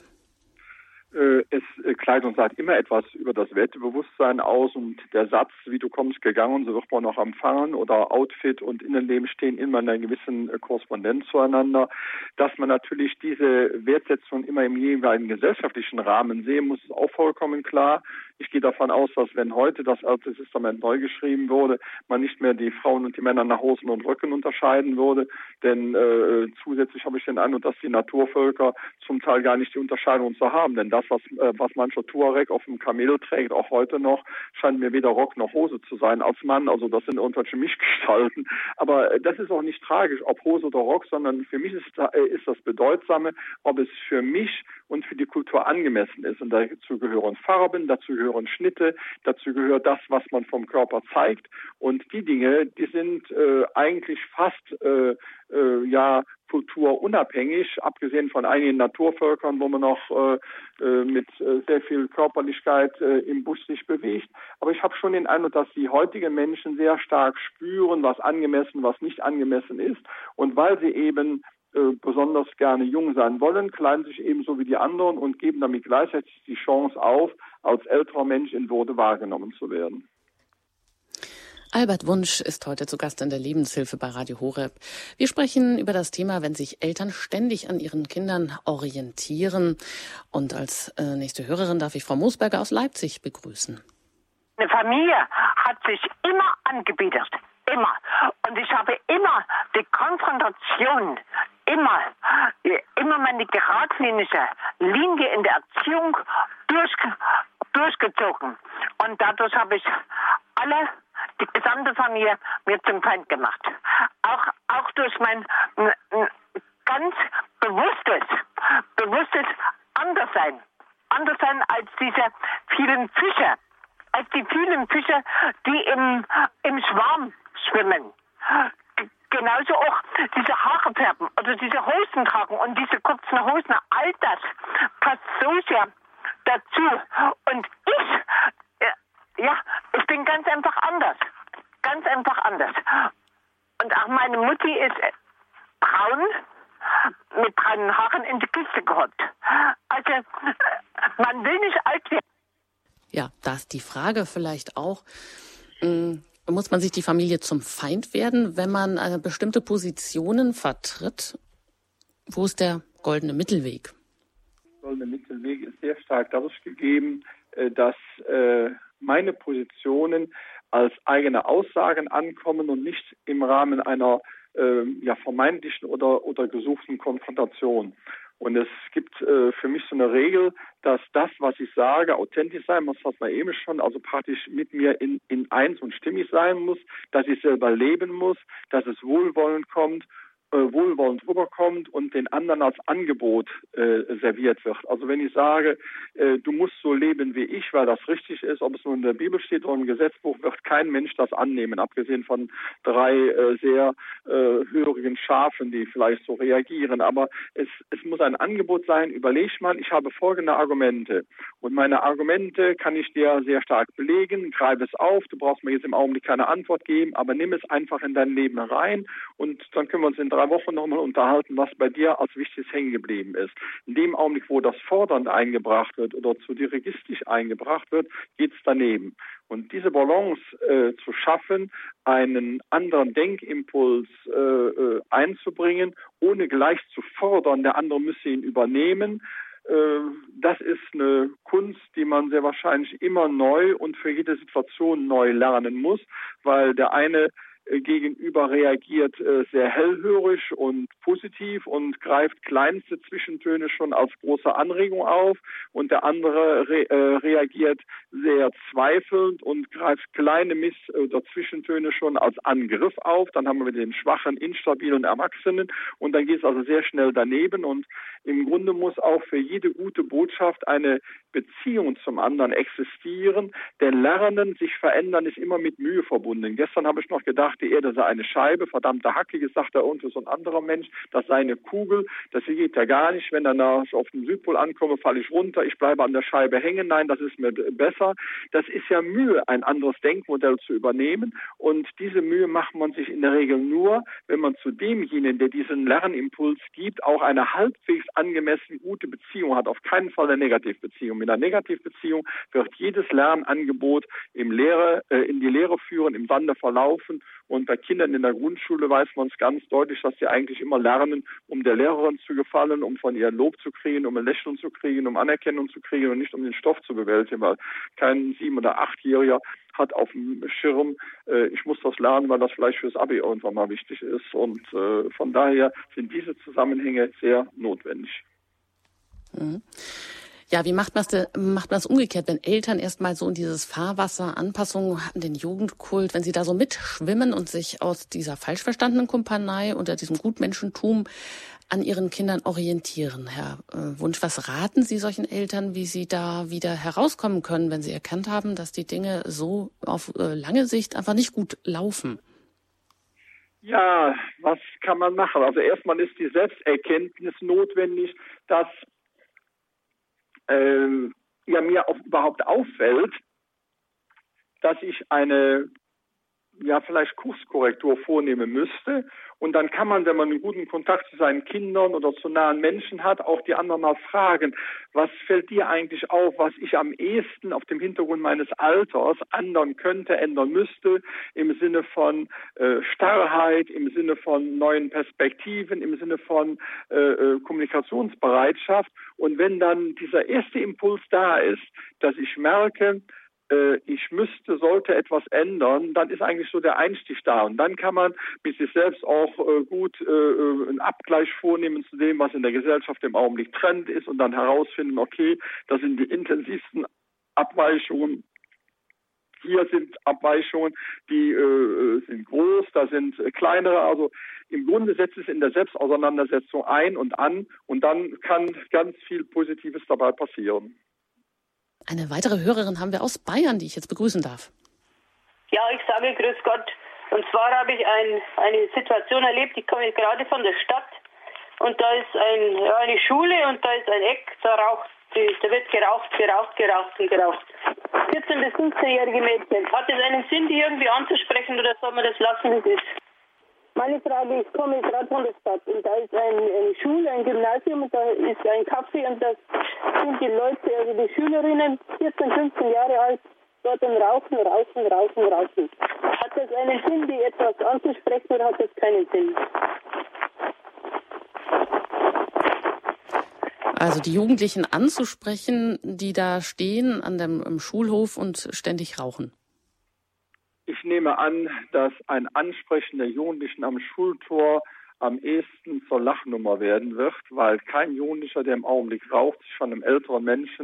Es, Kleidung sagt immer etwas über das Wertebewusstsein aus und der Satz, wie du kommst gegangen, so wird man noch empfangen oder Outfit und Innenleben stehen immer in einer gewissen Korrespondenz zueinander. Dass man natürlich diese Wertsetzung immer im jeweiligen gesellschaftlichen Rahmen sehen muss, ist auch vollkommen klar. Ich gehe davon aus, dass wenn heute das Alte Testament neu geschrieben wurde, man nicht mehr die Frauen und die Männer nach Hosen und Röcken unterscheiden würde, denn äh, zusätzlich habe ich den Eindruck, dass die Naturvölker zum Teil gar nicht die Unterscheidung zu haben, denn das, was, äh, was mancher Tuareg auf dem Kamel trägt, auch heute noch, scheint mir weder Rock noch Hose zu sein als Mann, also das sind irgendwelche Mischgestalten, aber äh, das ist auch nicht tragisch, ob Hose oder Rock, sondern für mich ist, äh, ist das Bedeutsame, ob es für mich und für die Kultur angemessen ist und dazu gehören Farben, dazu gehören Schnitte, dazu gehört das, was man vom Körper zeigt und die Dinge, die sind äh, eigentlich fast äh, äh, ja kulturunabhängig, abgesehen von einigen Naturvölkern, wo man noch äh, äh, mit äh, sehr viel Körperlichkeit äh, im Busch sich bewegt. Aber ich habe schon den Eindruck, dass die heutigen Menschen sehr stark spüren, was angemessen, was nicht angemessen ist und weil sie eben besonders gerne jung sein wollen, kleiden sich ebenso wie die anderen und geben damit gleichzeitig die Chance auf, als älterer Mensch in Würde wahrgenommen zu werden. Albert Wunsch ist heute zu Gast in der Lebenshilfe bei Radio Horeb. Wir sprechen über das Thema, wenn sich Eltern ständig an ihren Kindern orientieren. Und als äh, nächste Hörerin darf ich Frau Moosberger aus Leipzig begrüßen. Eine Familie hat sich immer angebietet. Immer. Und ich habe immer die Konfrontation, immer, immer meine geradlinige Linie in der Erziehung durch, durchgezogen. Und dadurch habe ich alle, die gesamte Familie mir zum Feind gemacht. Auch, auch durch mein n, n, ganz bewusstes, bewusstes Anderssein. Anderssein als diese vielen Fische. Als die vielen Fische, die im, im Schwarm schwimmen. Genauso auch diese Haare färben oder diese Hosen tragen und diese kurzen Hosen. All das passt so sehr dazu. Und ich, äh, ja, ich bin ganz einfach anders. Ganz einfach anders. Und auch meine Mutti ist braun, mit braunen Haaren in die Kiste gehockt. Also, äh, man will nicht alt werden. Ja, da ist die Frage vielleicht auch, mh, muss man sich die Familie zum Feind werden, wenn man äh, bestimmte Positionen vertritt? Wo ist der goldene Mittelweg? Der goldene Mittelweg ist sehr stark dadurch gegeben, äh, dass äh, meine Positionen als eigene Aussagen ankommen und nicht im Rahmen einer äh, ja, vermeintlichen oder, oder gesuchten Konfrontation. Und es gibt äh, für mich so eine Regel, dass das, was ich sage, authentisch sein muss, was man eben schon, also praktisch mit mir in, in eins und stimmig sein muss, dass ich selber leben muss, dass es wohlwollend kommt äh, wohlwollend rüberkommt und den anderen als Angebot äh, serviert wird. Also wenn ich sage, äh, du musst so leben wie ich, weil das richtig ist, ob es nun in der Bibel steht oder im Gesetzbuch, wird kein Mensch das annehmen, abgesehen von drei äh, sehr äh, hörigen Schafen, die vielleicht so reagieren. Aber es, es muss ein Angebot sein. Überleg mal, ich habe folgende Argumente. Und meine Argumente kann ich dir sehr stark belegen. Greife es auf. Du brauchst mir jetzt im Augenblick keine Antwort geben, aber nimm es einfach in dein Leben rein und dann können wir uns in drei Wochen nochmal unterhalten, was bei dir als Wichtiges hängen geblieben ist. In dem Augenblick, wo das fordernd eingebracht wird oder zu dirigistisch eingebracht wird, geht es daneben. Und diese Balance äh, zu schaffen, einen anderen Denkimpuls äh, äh, einzubringen, ohne gleich zu fordern, der andere müsse ihn übernehmen, äh, das ist eine Kunst, die man sehr wahrscheinlich immer neu und für jede Situation neu lernen muss, weil der eine gegenüber reagiert äh, sehr hellhörig und positiv und greift kleinste Zwischentöne schon als große Anregung auf und der andere re äh, reagiert sehr zweifelnd und greift kleine Miss- oder Zwischentöne schon als Angriff auf. Dann haben wir den schwachen, instabilen Erwachsenen und dann geht es also sehr schnell daneben und im Grunde muss auch für jede gute Botschaft eine Beziehung zum anderen existieren, denn Lernen, sich verändern, ist immer mit Mühe verbunden. Gestern habe ich noch gedacht, die Erde sei eine Scheibe, verdammte Hacke, gesagt da irgendwo so ein anderer Mensch, das sei eine Kugel, das geht ja gar nicht, wenn dann auf dem Südpol ankomme, falle ich runter, ich bleibe an der Scheibe hängen, nein, das ist mir besser. Das ist ja Mühe, ein anderes Denkmodell zu übernehmen und diese Mühe macht man sich in der Regel nur, wenn man zu demjenigen, der diesen Lernimpuls gibt, auch eine halbwegs angemessen gute Beziehung hat, auf keinen Fall eine Negativbeziehung. Mit einer Negativbeziehung wird jedes Lernangebot im Lehre, äh, in die Lehre führen, im Sande verlaufen. Und bei Kindern in der Grundschule weiß man es ganz deutlich, dass sie eigentlich immer lernen, um der Lehrerin zu gefallen, um von ihr Lob zu kriegen, um ein Lächeln zu kriegen, um Anerkennung zu kriegen und nicht um den Stoff zu bewältigen, weil kein Sieben- oder Achtjähriger hat auf dem Schirm, äh, ich muss das lernen, weil das vielleicht fürs Abi irgendwann mal wichtig ist. Und äh, von daher sind diese Zusammenhänge sehr notwendig. Mhm. Ja, wie macht man das, macht man das umgekehrt, wenn Eltern erstmal so in dieses Fahrwasser, Anpassung an den Jugendkult, wenn sie da so mitschwimmen und sich aus dieser falsch verstandenen Kumpanei unter diesem Gutmenschentum an ihren Kindern orientieren? Herr äh, Wunsch, was raten Sie solchen Eltern, wie sie da wieder herauskommen können, wenn sie erkannt haben, dass die Dinge so auf äh, lange Sicht einfach nicht gut laufen? Ja, was kann man machen? Also erstmal ist die Selbsterkenntnis notwendig, dass äh, ja mir auch überhaupt auffällt, dass ich eine ja vielleicht Kurskorrektur vornehmen müsste. Und dann kann man, wenn man einen guten Kontakt zu seinen Kindern oder zu nahen Menschen hat, auch die anderen mal fragen, was fällt dir eigentlich auf, was ich am ehesten auf dem Hintergrund meines Alters ändern könnte, ändern müsste, im Sinne von äh, Starrheit, im Sinne von neuen Perspektiven, im Sinne von äh, äh, Kommunikationsbereitschaft. Und wenn dann dieser erste Impuls da ist, dass ich merke, ich müsste, sollte etwas ändern, dann ist eigentlich so der Einstieg da. Und dann kann man mit sich selbst auch äh, gut äh, einen Abgleich vornehmen zu dem, was in der Gesellschaft im Augenblick Trend ist und dann herausfinden, okay, das sind die intensivsten Abweichungen. Hier sind Abweichungen, die äh, sind groß, da sind äh, kleinere. Also im Grunde setzt es in der Selbstauseinandersetzung ein und an und dann kann ganz viel Positives dabei passieren. Eine weitere Hörerin haben wir aus Bayern, die ich jetzt begrüßen darf. Ja, ich sage grüß Gott. Und zwar habe ich ein, eine Situation erlebt, ich komme gerade von der Stadt und da ist ein, ja, eine Schule und da ist ein Eck, da raucht, da wird geraucht, geraucht, geraucht und geraucht. vierzehn- bis fünfzehnjährige Mädchen. Hat es einen Sinn, die irgendwie anzusprechen oder soll man das lassen, wie es ist? Meine Frage, ich komme gerade von der Stadt und da ist ein, eine Schule, ein Gymnasium und da ist ein Café und das sind die Leute, also die Schülerinnen, vierzehn, fünfzehn Jahre alt, dort am Rauchen, Rauchen, Rauchen, Rauchen. Hat das einen Sinn, die etwas anzusprechen oder hat das keinen Sinn? Also die Jugendlichen anzusprechen, die da stehen an dem im Schulhof und ständig rauchen. Ich nehme an, dass ein Ansprechen der Jugendlichen am Schultor am ehesten zur Lachnummer werden wird, weil kein Jugendlicher, der im Augenblick raucht, sich von einem älteren Menschen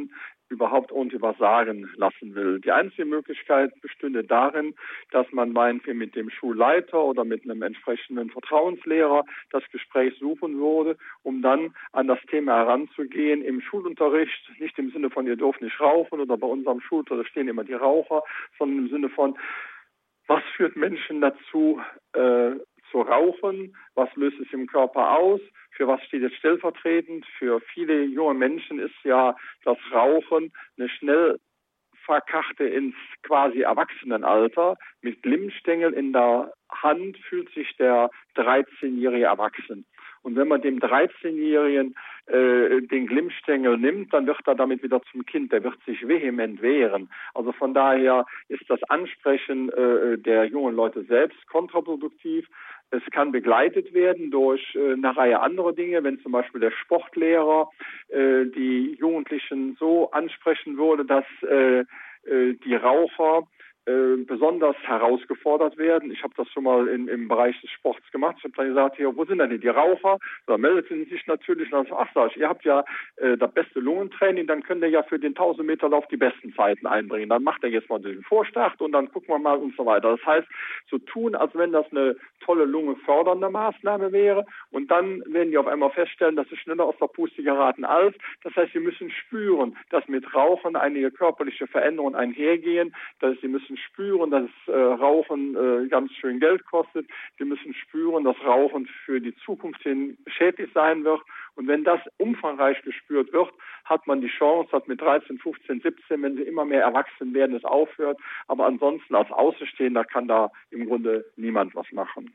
überhaupt irgendwie was sagen lassen will. Die einzige Möglichkeit bestünde darin, dass man meinetwegen mit dem Schulleiter oder mit einem entsprechenden Vertrauenslehrer das Gespräch suchen würde, um dann an das Thema heranzugehen im Schulunterricht, nicht im Sinne von, ihr dürft nicht rauchen oder bei unserem Schulunterricht stehen immer die Raucher, sondern im Sinne von, was führt Menschen dazu, äh, zu rauchen? Was löst es im Körper aus? Für was steht es stellvertretend? Für viele junge Menschen ist ja das Rauchen eine Schnellfahrkarte ins quasi Erwachsenenalter. Mit Glimmstängel in der Hand fühlt sich der dreizehnjährige erwachsen. Und wenn man dem dreizehnjährigen äh, den Glimmstängel nimmt, dann wird er damit wieder zum Kind. Der wird sich vehement wehren. Also von daher ist das Ansprechen äh, der jungen Leute selbst kontraproduktiv. Es kann begleitet werden durch äh, eine Reihe anderer Dinge, wenn zum Beispiel der Sportlehrer äh, die Jugendlichen so ansprechen würde, dass äh, äh, die Raucher äh, besonders herausgefordert werden. Ich habe das schon mal in, im Bereich des Sports gemacht. Ich habe dann gesagt, hier, wo sind denn die Raucher? Da meldeten sich natürlich und dann, ach sag ich, ihr habt ja äh, das beste Lungentraining, dann könnt ihr ja für den tausend Meter Lauf die besten Zeiten einbringen. Dann macht er jetzt mal den Vorstart und dann gucken wir mal und so weiter. Das heißt, so tun, als wenn das eine tolle Lunge fördernde Maßnahme wäre und dann werden die auf einmal feststellen, dass sie schneller aus der Puste geraten als. Das heißt, sie müssen spüren, dass mit Rauchen einige körperliche Veränderungen einhergehen, dass sie müssen spüren, dass äh, Rauchen äh, ganz schön Geld kostet, sie müssen spüren, dass Rauchen für die Zukunft hin schädlich sein wird und wenn das umfangreich gespürt wird, hat man die Chance, dass mit dreizehn, fünfzehn, siebzehn, wenn sie immer mehr erwachsen werden, es aufhört, aber ansonsten als Außenstehender kann da im Grunde niemand was machen.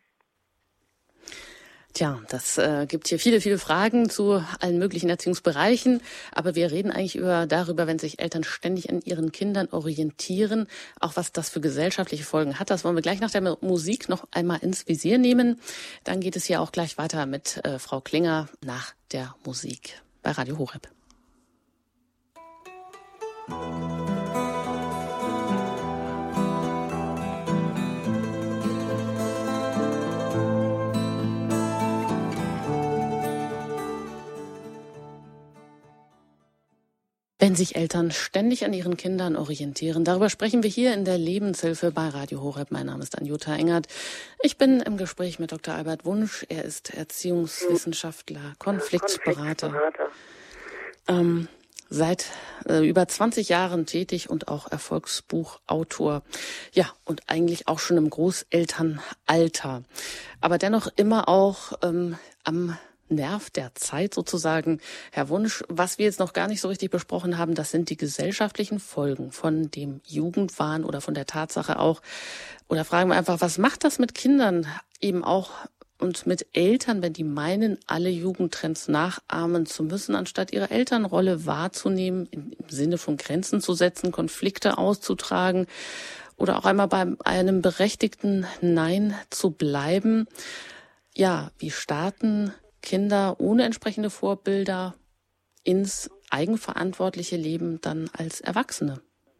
Tja, das äh, gibt hier viele, viele Fragen zu allen möglichen Erziehungsbereichen. Aber wir reden eigentlich über darüber, wenn sich Eltern ständig an ihren Kindern orientieren, auch was das für gesellschaftliche Folgen hat. Das wollen wir gleich nach der Musik noch einmal ins Visier nehmen. Dann geht es hier auch gleich weiter mit äh, Frau Klinger nach der Musik bei Radio Horeb. Wenn sich Eltern ständig an ihren Kindern orientieren, darüber sprechen wir hier in der Lebenshilfe bei Radio Horeb. Mein Name ist Anjuta Engert. Ich bin im Gespräch mit Doktor Albert Wunsch. Er ist Erziehungswissenschaftler, Konfliktberater, Konfliktberater. Ähm, seit äh, über zwanzig Jahren tätig und auch Erfolgsbuchautor. Ja, und eigentlich auch schon im Großelternalter. Aber dennoch immer auch ähm, am Nerv der Zeit sozusagen. Herr Wunsch, was wir jetzt noch gar nicht so richtig besprochen haben, das sind die gesellschaftlichen Folgen von dem Jugendwahn oder von der Tatsache auch. Oder fragen wir einfach, was macht das mit Kindern eben auch und mit Eltern, wenn die meinen, alle Jugendtrends nachahmen zu müssen, anstatt ihre Elternrolle wahrzunehmen, im Sinne von Grenzen zu setzen, Konflikte auszutragen oder auch einmal bei einem berechtigten Nein zu bleiben. Ja, wie starten Kinder ohne entsprechende Vorbilder ins eigenverantwortliche Leben dann als Erwachsene?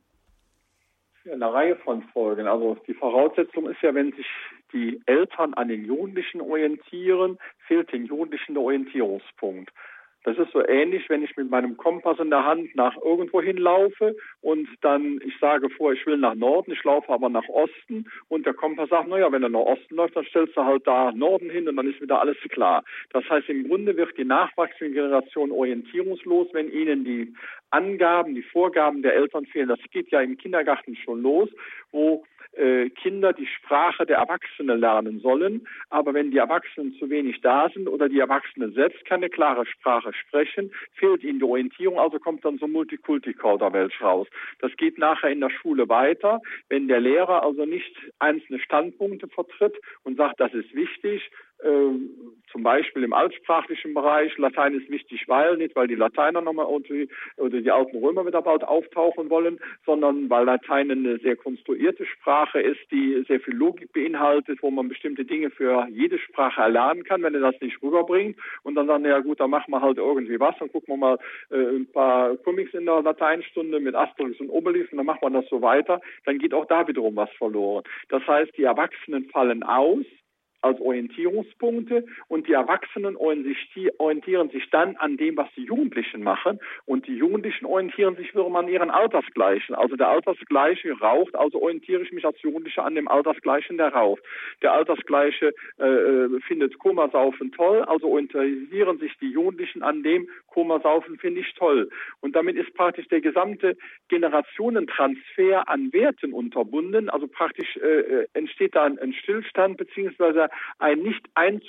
Eine Reihe von Folgen. Also die Voraussetzung ist ja, wenn sich die Eltern an den Jugendlichen orientieren, fehlt den Jugendlichen der Orientierungspunkt. Das ist so ähnlich, wenn ich mit meinem Kompass in der Hand nach irgendwo hinlaufe und dann, ich sage vor, ich will nach Norden, ich laufe aber nach Osten und der Kompass sagt, naja, wenn er nach Osten läuft, dann stellst du halt da Norden hin und dann ist wieder alles klar. Das heißt, im Grunde wird die nachwachsende Generation orientierungslos, wenn ihnen die Angaben, die Vorgaben der Eltern fehlen. Das geht ja im Kindergarten schon los, wo äh, Kinder die Sprache der Erwachsenen lernen sollen. Aber wenn die Erwachsenen zu wenig da sind oder die Erwachsenen selbst keine klare Sprache sprechen, fehlt ihnen die Orientierung, also kommt dann so Multikulti-Kauderwelsch raus. Das geht nachher in der Schule weiter, wenn der Lehrer also nicht einzelne Standpunkte vertritt und sagt, das ist wichtig, äh, zum Beispiel im altsprachlichen Bereich, Latein ist wichtig, weil, nicht weil die Lateiner nochmal oder die alten Römer wieder bald auftauchen wollen, sondern weil Latein eine sehr konstruierte Sprache ist, die sehr viel Logik beinhaltet, wo man bestimmte Dinge für jede Sprache erlernen kann, wenn er das nicht rüberbringt und dann sagen, ja gut, dann machen wir halt irgendwie was, dann gucken wir mal äh, ein paar Comics in der Lateinstunde mit Asterix und Obelix und dann macht man das so weiter, dann geht auch da wiederum was verloren. Das heißt, die Erwachsenen fallen aus, als Orientierungspunkte und die Erwachsenen orientieren sich dann an dem, was die Jugendlichen machen und die Jugendlichen orientieren sich wiederum an ihren Altersgleichen. Also der Altersgleiche raucht, also orientiere ich mich als Jugendlicher an dem Altersgleichen, der raucht. Der Altersgleiche äh, findet Komasaufen toll, also orientieren sich die Jugendlichen an dem, Komasaufen finde ich toll. Und damit ist praktisch der gesamte Generationentransfer an Werten unterbunden, also praktisch äh, entsteht da ein, ein Stillstand beziehungsweise ein nicht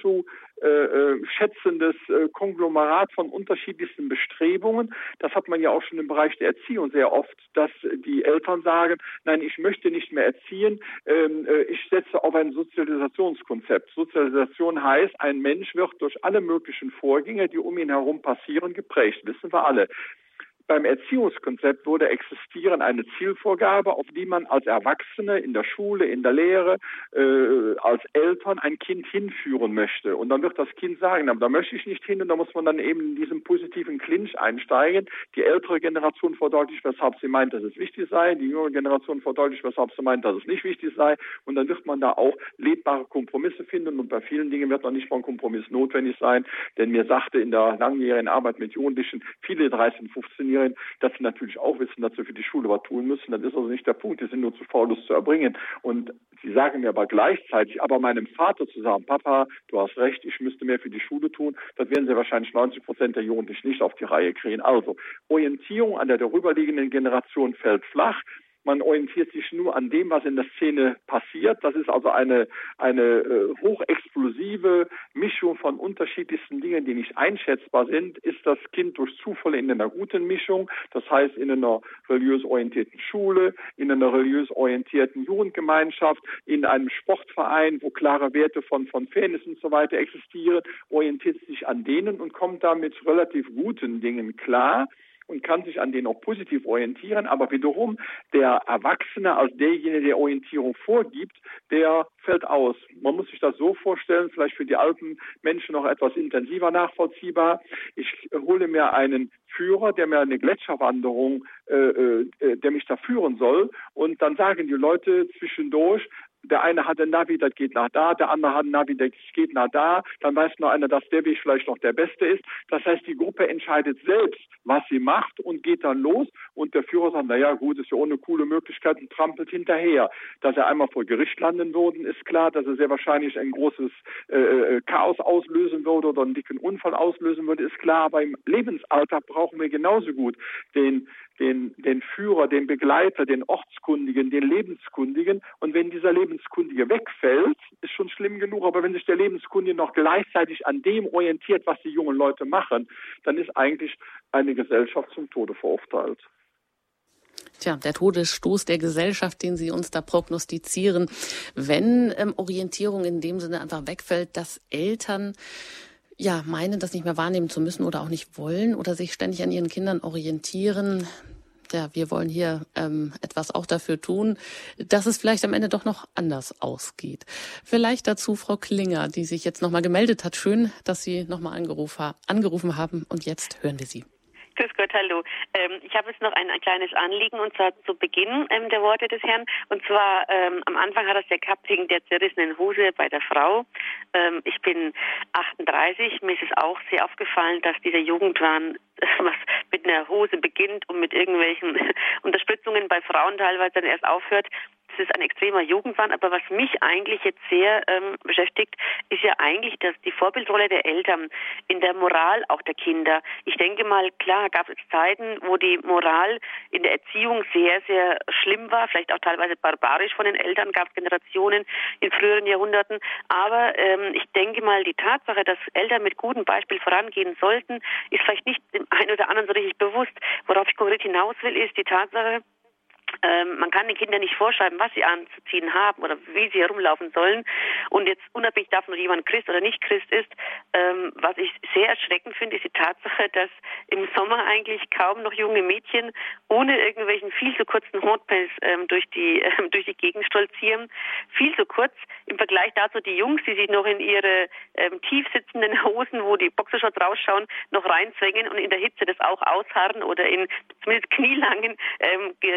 einzuschätzendes äh, Konglomerat von unterschiedlichsten Bestrebungen. Das hat man ja auch schon im Bereich der Erziehung sehr oft, dass die Eltern sagen, nein, ich möchte nicht mehr erziehen, ähm, äh, ich setze auf ein Sozialisationskonzept. Sozialisation heißt, ein Mensch wird durch alle möglichen Vorgänge, die um ihn herum passieren, geprägt, wissen wir alle. Beim Erziehungskonzept würde existieren eine Zielvorgabe, auf die man als Erwachsene in der Schule, in der Lehre, äh, als Eltern ein Kind hinführen möchte. Und dann wird das Kind sagen, da möchte ich nicht hin, und da muss man dann eben in diesen positiven Clinch einsteigen. Die ältere Generation verdeutlicht, weshalb sie meint, dass es wichtig sei. Die jüngere Generation verdeutlicht, weshalb sie meint, dass es nicht wichtig sei. Und dann wird man da auch lebbare Kompromisse finden. Und bei vielen Dingen wird noch nicht mal ein Kompromiss notwendig sein. Denn mir sagte in der langjährigen Arbeit mit Jugendlichen viele dreizehn-, fünfzehnjährige, dass sie natürlich auch wissen, dass sie für die Schule was tun müssen. Das ist also nicht der Punkt, die sind nur zu faul, das zu erbringen. Und sie sagen mir aber gleichzeitig, aber meinem Vater zu sagen, Papa, du hast recht, ich müsste mehr für die Schule tun, das werden sie wahrscheinlich neunzig Prozent der Jugendlichen nicht auf die Reihe kriegen. Also Orientierung an der darüberliegenden Generation fällt flach. Man orientiert sich nur an dem, was in der Szene passiert. Das ist also eine, eine äh, hochexplosive Mischung von unterschiedlichsten Dingen, die nicht einschätzbar sind. Ist das Kind durch Zufall in einer guten Mischung, das heißt in einer religiös orientierten Schule, in einer religiös orientierten Jugendgemeinschaft, in einem Sportverein, wo klare Werte von, von Fairness und so weiter existieren, orientiert sich an denen und kommt da mit relativ guten Dingen klar und kann sich an denen auch positiv orientieren, aber wiederum der Erwachsene als derjenige, der Orientierung vorgibt, der fällt aus. Man muss sich das so vorstellen, vielleicht für die alten Menschen noch etwas intensiver nachvollziehbar. Ich hole mir einen Führer, der mir eine Gletscherwanderung, äh, äh, der mich da führen soll, und dann sagen die Leute zwischendurch, der eine hat ein Navi, das geht nach da, der andere hat ein Navi, das geht nach da, dann weiß noch einer, dass der Weg vielleicht noch der beste ist. Das heißt, die Gruppe entscheidet selbst, was sie macht und geht dann los, und der Führer sagt, naja gut, ist ja ohne coole Möglichkeit, und trampelt hinterher. Dass er einmal vor Gericht landen würde, ist klar, dass er sehr wahrscheinlich ein großes äh, Chaos auslösen würde oder einen dicken Unfall auslösen würde, ist klar, aber im Lebensalltag brauchen wir genauso gut den Den, den Führer, den Begleiter, den Ortskundigen, den Lebenskundigen. Und wenn dieser Lebenskundige wegfällt, ist schon schlimm genug. Aber wenn sich der Lebenskundige noch gleichzeitig an dem orientiert, was die jungen Leute machen, dann ist eigentlich eine Gesellschaft zum Tode verurteilt. Tja, der Todesstoß der Gesellschaft, den Sie uns da prognostizieren, wenn ähm, Orientierung in dem Sinne einfach wegfällt, dass Eltern ja, meinen, das nicht mehr wahrnehmen zu müssen oder auch nicht wollen oder sich ständig an ihren Kindern orientieren. Ja, wir wollen hier ähm, etwas auch dafür tun, dass es vielleicht am Ende doch noch anders ausgeht. Vielleicht dazu Frau Klinger, die sich jetzt nochmal gemeldet hat. Schön, dass Sie nochmal angerufen, angerufen haben. Und jetzt hören wir Sie. Grüß Gott, hallo. Ähm, ich habe jetzt noch ein, ein kleines Anliegen, und zwar zu Beginn ähm, der Worte des Herrn. Und zwar ähm, am Anfang hat er es ja gehabt wegen der zerrissenen Hose bei der Frau. Ähm, ich bin achtunddreißig. Mir ist es auch sehr aufgefallen, dass dieser Jugendwahn, was mit einer Hose beginnt und mit irgendwelchen Unterspritzungen bei Frauen teilweise dann erst aufhört. Das ist ein extremer Jugendwahn, aber was mich eigentlich jetzt sehr ähm, beschäftigt, ist ja eigentlich dass die Vorbildrolle der Eltern in der Moral auch der Kinder. Ich denke mal, klar, gab es Zeiten, wo die Moral in der Erziehung sehr, sehr schlimm war, vielleicht auch teilweise barbarisch von den Eltern, gab es Generationen in früheren Jahrhunderten. Aber ähm, ich denke mal, die Tatsache, dass Eltern mit gutem Beispiel vorangehen sollten, ist vielleicht nicht dem einen oder anderen so richtig bewusst. Worauf ich konkret hinaus will, ist die Tatsache, Ähm, man kann den Kindern nicht vorschreiben, was sie anzuziehen haben oder wie sie herumlaufen sollen. Und jetzt unabhängig davon, ob jemand Christ oder nicht Christ ist, ähm, was ich sehr erschreckend finde, ist die Tatsache, dass im Sommer eigentlich kaum noch junge Mädchen ohne irgendwelchen viel zu kurzen Hotpants ähm, durch die ähm, durch die Gegend stolzieren. Viel zu kurz im Vergleich dazu die Jungs, die sich noch in ihre ähm, tief sitzenden Hosen, wo die Boxershorts rausschauen, noch reinzwängen und in der Hitze das auch ausharren oder in zumindest knielangen ähm, gekrempelt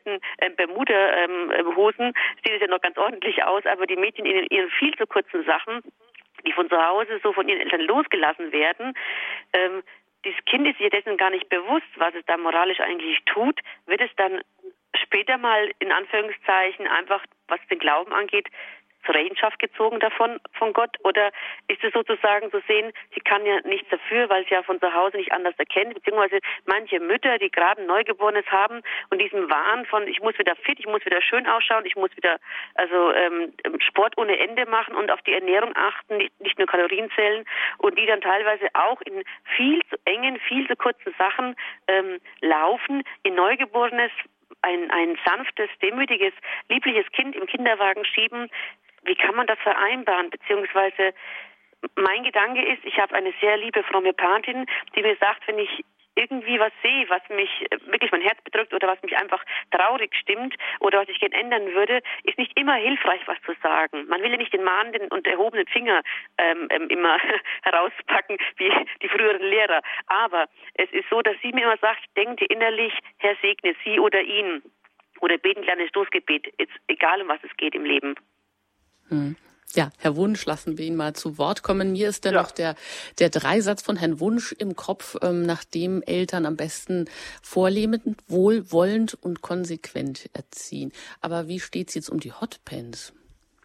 alten äh, Bermuda-Hosen ähm, sieht es ja noch ganz ordentlich aus, aber die Mädchen in ihren viel zu kurzen Sachen, die von zu Hause so von ihren Eltern losgelassen werden, ähm, dieses Kind ist sich dessen gar nicht bewusst, was es da moralisch eigentlich tut, wird es dann später mal in Anführungszeichen einfach, was den Glauben angeht, zur Rechenschaft gezogen davon, von Gott? Oder ist es sozusagen zu sehen, sie kann ja nichts dafür, weil sie ja von zu Hause nicht anders erkennt, beziehungsweise manche Mütter, die gerade ein Neugeborenes haben und diesen Wahn von, ich muss wieder fit, ich muss wieder schön ausschauen, ich muss wieder also ähm, Sport ohne Ende machen und auf die Ernährung achten, nicht, nicht nur Kalorien zählen und die dann teilweise auch in viel zu engen, viel zu kurzen Sachen ähm, laufen, in Neugeborenes, ein, ein sanftes, demütiges, liebliches Kind im Kinderwagen schieben. Wie kann man das vereinbaren? Beziehungsweise mein Gedanke ist, ich habe eine sehr liebe fromme Patin, die mir sagt, wenn ich irgendwie was sehe, was mich wirklich mein Herz bedrückt oder was mich einfach traurig stimmt oder was ich gerne ändern würde, ist nicht immer hilfreich, was zu sagen. Man will ja nicht den mahnenden und erhobenen Finger ähm, ähm, immer herauspacken, wie die früheren Lehrer. Aber es ist so, dass sie mir immer sagt, denke innerlich, Herr segne sie oder ihn. Oder beten ein kleines Stoßgebet, jetzt, egal um was es geht im Leben. Hm. Ja, Herr Wunsch, lassen wir ihn mal zu Wort kommen. Mir ist dann ja noch der, der Dreisatz von Herrn Wunsch im Kopf, ähm, nach dem Eltern am besten vorleben, wohlwollend und konsequent erziehen. Aber wie steht's jetzt um die Hotpants?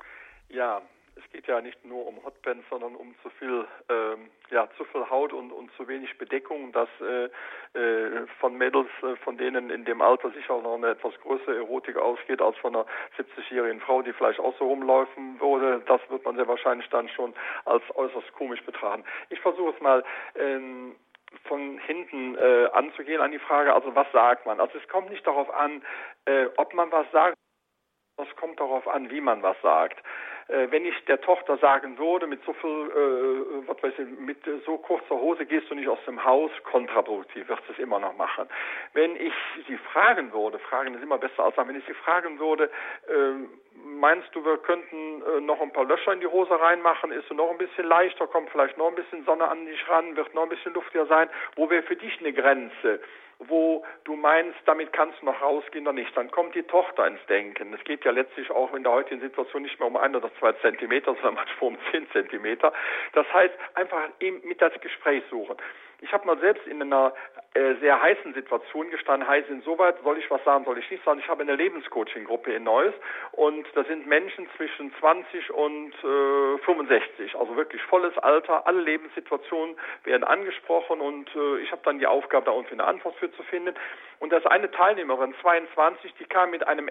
Ja, es geht ja nicht nur um Hotpants, sondern um zu viel, ähm, ja, zu viel Haut und, und zu wenig Bedeckung, dass äh, äh, von Mädels, äh, von denen in dem Alter sicher auch noch eine etwas größere Erotik ausgeht als von einer siebzigjährigen Frau, die vielleicht auch so rumlaufen würde. Das wird man sehr wahrscheinlich dann schon als äußerst komisch betrachten. Ich versuche es mal ähm, von hinten äh, anzugehen an die Frage, also was sagt man? Also es kommt nicht darauf an, äh, ob man was sagt, es kommt darauf an, wie man was sagt. Äh, wenn ich der Tochter sagen würde, mit so viel, äh, was weiß ich, mit so kurzer Hose gehst du nicht aus dem Haus, kontraproduktiv, wird es immer noch machen. Wenn ich sie fragen würde, fragen ist immer besser als sagen, wenn ich sie fragen würde, äh, meinst du, wir könnten äh, noch ein paar Löcher in die Hose reinmachen, ist du noch ein bisschen leichter, kommt vielleicht noch ein bisschen Sonne an dich ran, wird noch ein bisschen luftiger sein, wo wäre für dich eine Grenze? Wo du meinst, damit kannst du noch rausgehen oder nicht, dann kommt die Tochter ins Denken. Es geht ja letztlich auch in der heutigen Situation nicht mehr um ein oder zwei Zentimeter, sondern manchmal um zehn Zentimeter. Das heißt, einfach eben mit das Gespräch suchen. Ich habe mal selbst in einer äh, sehr heißen Situation gestanden, heiß insoweit, soll ich was sagen, soll ich nicht sagen. Ich habe eine Lebenscoaching-Gruppe in Neuss und da sind Menschen zwischen zwanzig und äh, fünfundsechzig, also wirklich volles Alter, alle Lebenssituationen werden angesprochen und äh, ich habe dann die Aufgabe, da irgendwie eine Antwort für zu finden. Und da ist eine Teilnehmerin, zweiundzwanzig, die kam mit einem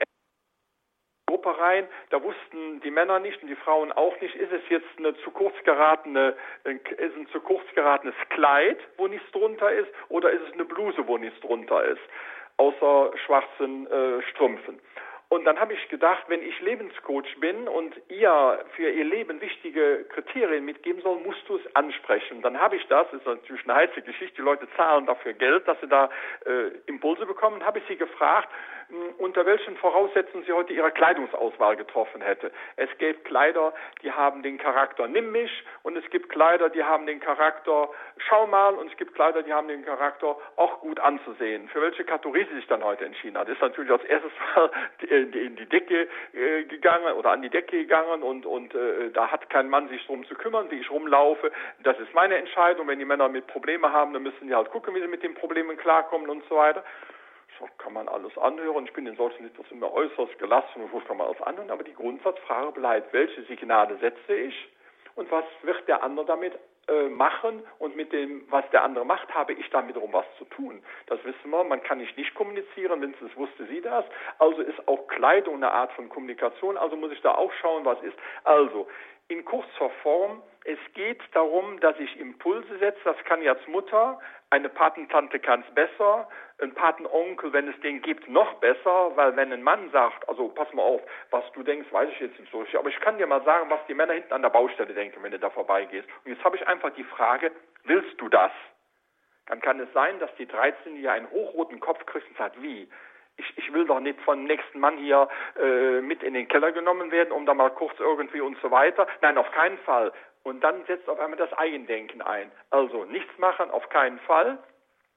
Gruppe rein, da wussten die Männer nicht und die Frauen auch nicht, ist es jetzt eine zu kurz geratene, ist ein zu kurz geratenes Kleid, wo nichts drunter ist, oder ist es eine Bluse, wo nichts drunter ist, außer schwarzen äh, Strümpfen. Und dann habe ich gedacht, wenn ich Lebenscoach bin und ihr für ihr Leben wichtige Kriterien mitgeben soll, musst du es ansprechen. Dann habe ich das, das ist natürlich eine heiße Geschichte, die Leute zahlen dafür Geld, dass sie da äh, Impulse bekommen, habe ich sie gefragt, mh, unter welchen Voraussetzungen sie heute ihre Kleidungsauswahl getroffen hätte. Es gibt Kleider, die haben den Charakter nimm mich, und es gibt Kleider, die haben den Charakter schau mal, und es gibt Kleider, die haben den Charakter auch gut anzusehen. Für welche Kategorie sie sich dann heute entschieden hat, ist natürlich als erstes Mal die, in die Decke äh, gegangen oder an die Decke gegangen und und äh, da hat kein Mann sich drum zu kümmern, wie ich rumlaufe. Das ist meine Entscheidung. Wenn die Männer mit Probleme haben, dann müssen die halt gucken, wie sie mit den Problemen klarkommen und so weiter. So kann man alles anhören. Ich bin in solchen Situationen immer äußerst gelassen und so kann man alles anhören. Aber die Grundsatzfrage bleibt, welche Signale setze ich und was wird der andere damit äh, machen, und mit dem, was der andere macht, habe ich dann wiederum was zu tun. Das wissen wir, man kann nicht nicht kommunizieren, wenigstens wusste sie das. Also ist auch Kleidung eine Art von Kommunikation, also muss ich da auch schauen, was ist. Also, in kurzer Form, es geht darum, dass ich Impulse setze, das kann ich als Mutter, eine Patentante kann es besser, ein Patenonkel, wenn es den gibt, noch besser, weil wenn ein Mann sagt, also pass mal auf, was du denkst, weiß ich jetzt nicht so richtig, aber ich kann dir mal sagen, was die Männer hinten an der Baustelle denken, wenn du da vorbeigehst. Und jetzt habe ich einfach die Frage, willst du das? Dann kann es sein, dass die dreizehnjährige einen hochroten Kopf kriegt und sagt, wie? Ich, ich will doch nicht von dem nächsten Mann hier äh, mit in den Keller genommen werden, um da mal kurz irgendwie und so weiter. Nein, auf keinen Fall. Und dann setzt auf einmal das Eigendenken ein. Also nichts machen, auf keinen Fall.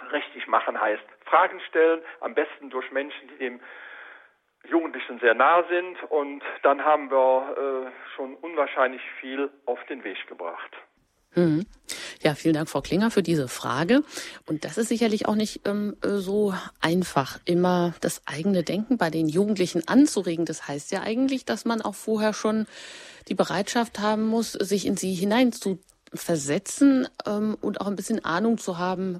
richtig machen heißt Fragen stellen, am besten durch Menschen, die dem Jugendlichen sehr nah sind, und dann haben wir äh, schon unwahrscheinlich viel auf den Weg gebracht. Mhm. Ja, vielen Dank, Frau Klinger, für diese Frage. Und das ist sicherlich auch nicht ähm, so einfach, immer das eigene Denken bei den Jugendlichen anzuregen. Das heißt ja eigentlich, dass man auch vorher schon die Bereitschaft haben muss, sich in sie hinein zu versetzen ähm, und auch ein bisschen Ahnung zu haben,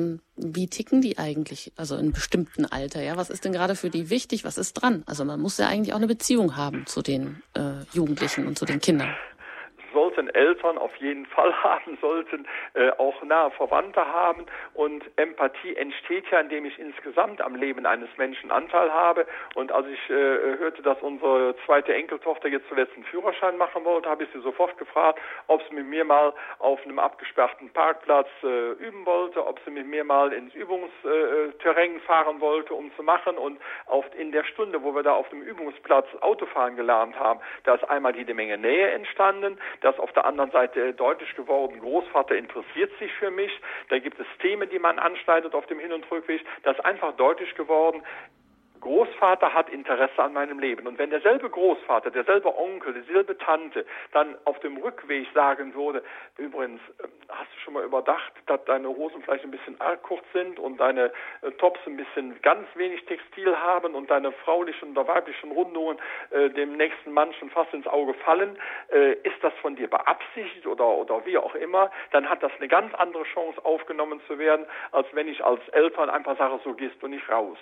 wie ticken die eigentlich, also in einem bestimmten Alter, ja, was ist denn gerade für die wichtig, was ist dran? Also man muss ja eigentlich auch eine Beziehung haben zu den äh, Jugendlichen und zu den Kindern. Sollten Eltern auf jeden Fall haben, sollten äh, auch nahe Verwandte haben, und Empathie entsteht ja, indem ich insgesamt am Leben eines Menschen Anteil habe. Und als ich äh, hörte, dass unsere zweite Enkeltochter jetzt zuletzt einen Führerschein machen wollte, habe ich sie sofort gefragt, ob sie mit mir mal auf einem abgesperrten Parkplatz äh, üben wollte, ob sie mit mir mal ins Übungsterrain fahren wollte, um zu machen. Und auf, in der Stunde, wo wir da auf dem Übungsplatz Autofahren gelernt haben, da ist einmal jede Menge Nähe entstanden. Das auf der anderen Seite deutlich geworden, Großvater interessiert sich für mich. Da gibt es Themen, die man anschneidet auf dem Hin- und Rückweg. Das ist einfach deutlich geworden, Großvater hat Interesse an meinem Leben. Und wenn derselbe Großvater, derselbe Onkel, dieselbe Tante dann auf dem Rückweg sagen würde, übrigens, hast du schon mal überdacht, dass deine Hosen vielleicht ein bisschen arg kurz sind und deine äh, Tops ein bisschen ganz wenig Textil haben und deine fraulichen oder weiblichen Rundungen äh, dem nächsten Mann schon fast ins Auge fallen, äh, ist das von dir beabsichtigt oder, oder wie auch immer, dann hat das eine ganz andere Chance aufgenommen zu werden, als wenn ich als Eltern einfach sage, so gehst du nicht raus.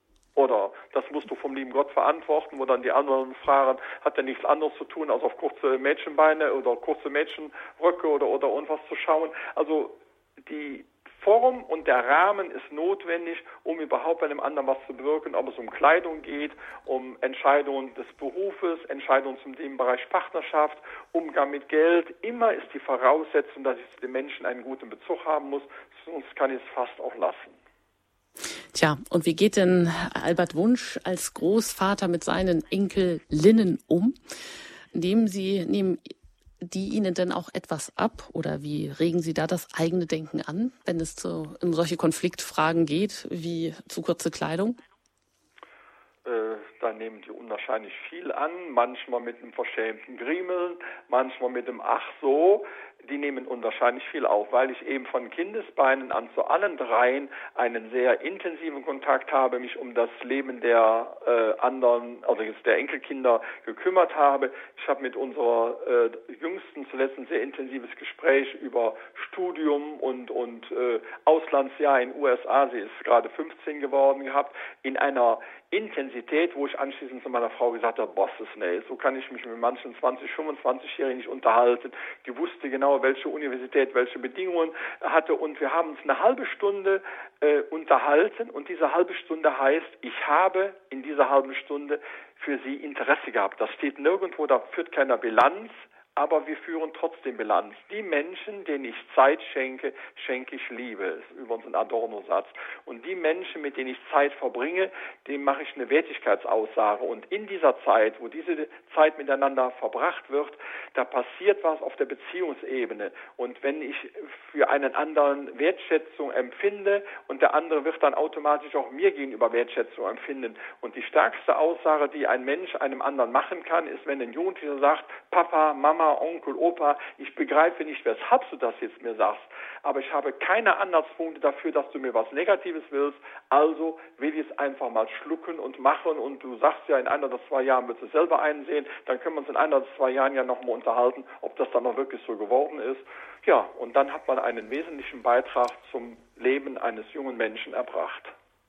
Oder das musst du vom lieben Gott verantworten, wo dann die anderen fragen, hat er nichts anderes zu tun, als auf kurze Mädchenbeine oder kurze Mädchenröcke oder, oder irgendwas zu schauen. Also die Form und der Rahmen ist notwendig, um überhaupt bei dem anderen was zu bewirken, ob es um Kleidung geht, um Entscheidungen des Berufes, Entscheidungen zum Themenbereich Partnerschaft, Umgang mit Geld. Immer ist die Voraussetzung, dass ich zu den Menschen einen guten Bezug haben muss, sonst kann ich es fast auch lassen. Tja, und wie geht denn Albert Wunsch als Großvater mit seinen Enkelinnen um? Nehmen Sie, nehmen die Ihnen denn auch etwas ab, oder wie regen Sie da das eigene Denken an, wenn es zu, um solche Konfliktfragen geht, wie zu kurze Kleidung? Äh, da nehmen die unwahrscheinlich viel an, manchmal mit einem verschämten Griemeln, manchmal mit einem Ach so. Die nehmen unwahrscheinlich viel auf, weil ich eben von Kindesbeinen an zu allen dreien einen sehr intensiven Kontakt habe, mich um das Leben der äh, anderen, also jetzt der Enkelkinder gekümmert habe. Ich habe mit unserer äh, Jüngsten zuletzt ein sehr intensives Gespräch über Studium und, und äh, Auslandsjahr in den U S A, sie ist gerade fünfzehn geworden, gehabt, in einer Intensität, wo ich anschließend zu meiner Frau gesagt habe, boah, das ist nee, so kann ich mich mit manchen zwanzig-, fünfundzwanzigjährigen nicht unterhalten. Die wusste genau, welche Universität welche Bedingungen hatte, und wir haben uns eine halbe Stunde äh, unterhalten, und diese halbe Stunde heißt, ich habe in dieser halben Stunde für sie Interesse gehabt. Das steht nirgendwo, da führt keiner Bilanz, aber wir führen trotzdem Bilanz. Die Menschen, denen ich Zeit schenke, schenke ich Liebe. Das ist übrigens ein Adorno-Satz. Und die Menschen, mit denen ich Zeit verbringe, dem mache ich eine Wertigkeitsaussage. Und in dieser Zeit, wo diese Zeit miteinander verbracht wird, da passiert was auf der Beziehungsebene. Und wenn ich für einen anderen Wertschätzung empfinde, und der andere wird dann automatisch auch mir gegenüber Wertschätzung empfinden. Und die stärkste Aussage, die ein Mensch einem anderen machen kann, ist, wenn ein Jugendlicher sagt, Papa, Mama, Onkel, Opa, ich begreife nicht, weshalb du das jetzt mir sagst, aber ich habe keine Anhaltspunkte dafür, dass du mir was Negatives willst, also will ich es einfach mal schlucken und machen, und du sagst ja, in ein oder zwei Jahren wirst du es selber einsehen, dann können wir uns in ein oder zwei Jahren ja nochmal unterhalten, ob das dann noch wirklich so geworden ist. Ja, und dann hat man einen wesentlichen Beitrag zum Leben eines jungen Menschen erbracht.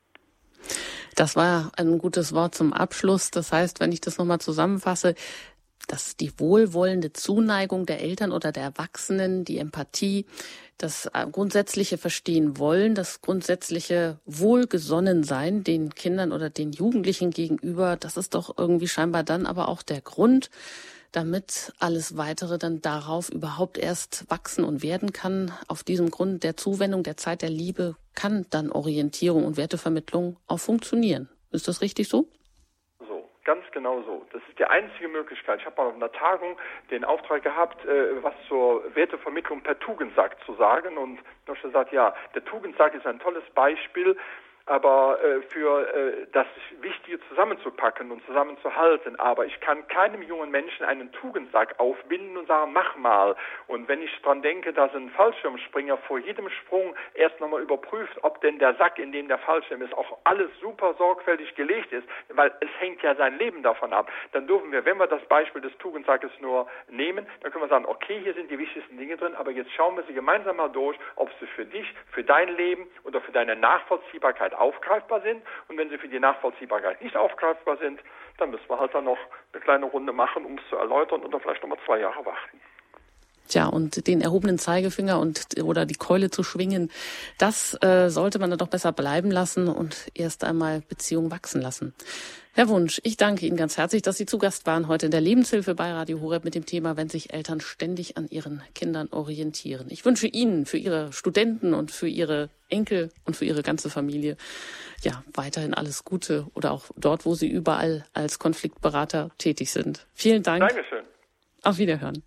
Das war ein gutes Wort zum Abschluss. Das heißt, wenn ich das nochmal zusammenfasse, dass die wohlwollende Zuneigung der Eltern oder der Erwachsenen, die Empathie, das grundsätzliche Verstehen wollen, das grundsätzliche Wohlgesonnensein den Kindern oder den Jugendlichen gegenüber, das ist doch irgendwie scheinbar dann aber auch der Grund, damit alles Weitere dann darauf überhaupt erst wachsen und werden kann. Auf diesem Grund der Zuwendung, der Zeit der Liebe kann dann Orientierung und Wertevermittlung auch funktionieren. Ist das richtig so? So, Ganz genau so. Das ist die einzige Möglichkeit. Ich habe mal auf einer Tagung den Auftrag gehabt, äh, was zur Wertevermittlung per Tugendsack zu sagen. Und da habe ich gesagt, ja, der Tugendsack ist ein tolles Beispiel, aber äh, für äh, das Wichtige zusammenzupacken und zusammenzuhalten. Aber ich kann keinem jungen Menschen einen Tugendsack aufbinden und sagen, mach mal. Und wenn ich dran denke, dass ein Fallschirmspringer vor jedem Sprung erst nochmal überprüft, ob denn der Sack, in dem der Fallschirm ist, auch alles super sorgfältig gelegt ist, weil es hängt ja sein Leben davon ab, dann dürfen wir, wenn wir das Beispiel des Tugendsackes nur nehmen, dann können wir sagen, okay, hier sind die wichtigsten Dinge drin, aber jetzt schauen wir sie gemeinsam mal durch, ob sie für dich, für dein Leben oder für deine Nachvollziehbarkeit aufgreifbar sind. Und wenn sie für die Nachvollziehbarkeit nicht aufgreifbar sind, dann müssen wir halt dann noch eine kleine Runde machen, um es zu erläutern oder vielleicht nochmal zwei Jahre warten. Tja, und den erhobenen Zeigefinger und oder die Keule zu schwingen, das äh, sollte man dann doch besser bleiben lassen und erst einmal Beziehungen wachsen lassen. Herr Wunsch, ich danke Ihnen ganz herzlich, dass Sie zu Gast waren heute in der Lebenshilfe bei Radio Horeb mit dem Thema, wenn sich Eltern ständig an ihren Kindern orientieren. Ich wünsche Ihnen für Ihre Studenten und für Ihre Enkel und für Ihre ganze Familie ja weiterhin alles Gute oder auch dort, wo Sie überall als Konfliktberater tätig sind. Vielen Dank. Dankeschön. Auf Wiederhören.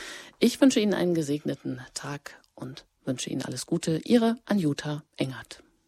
Ich wünsche Ihnen einen gesegneten Tag und wünsche Ihnen alles Gute. Ihre Anjuta Engert.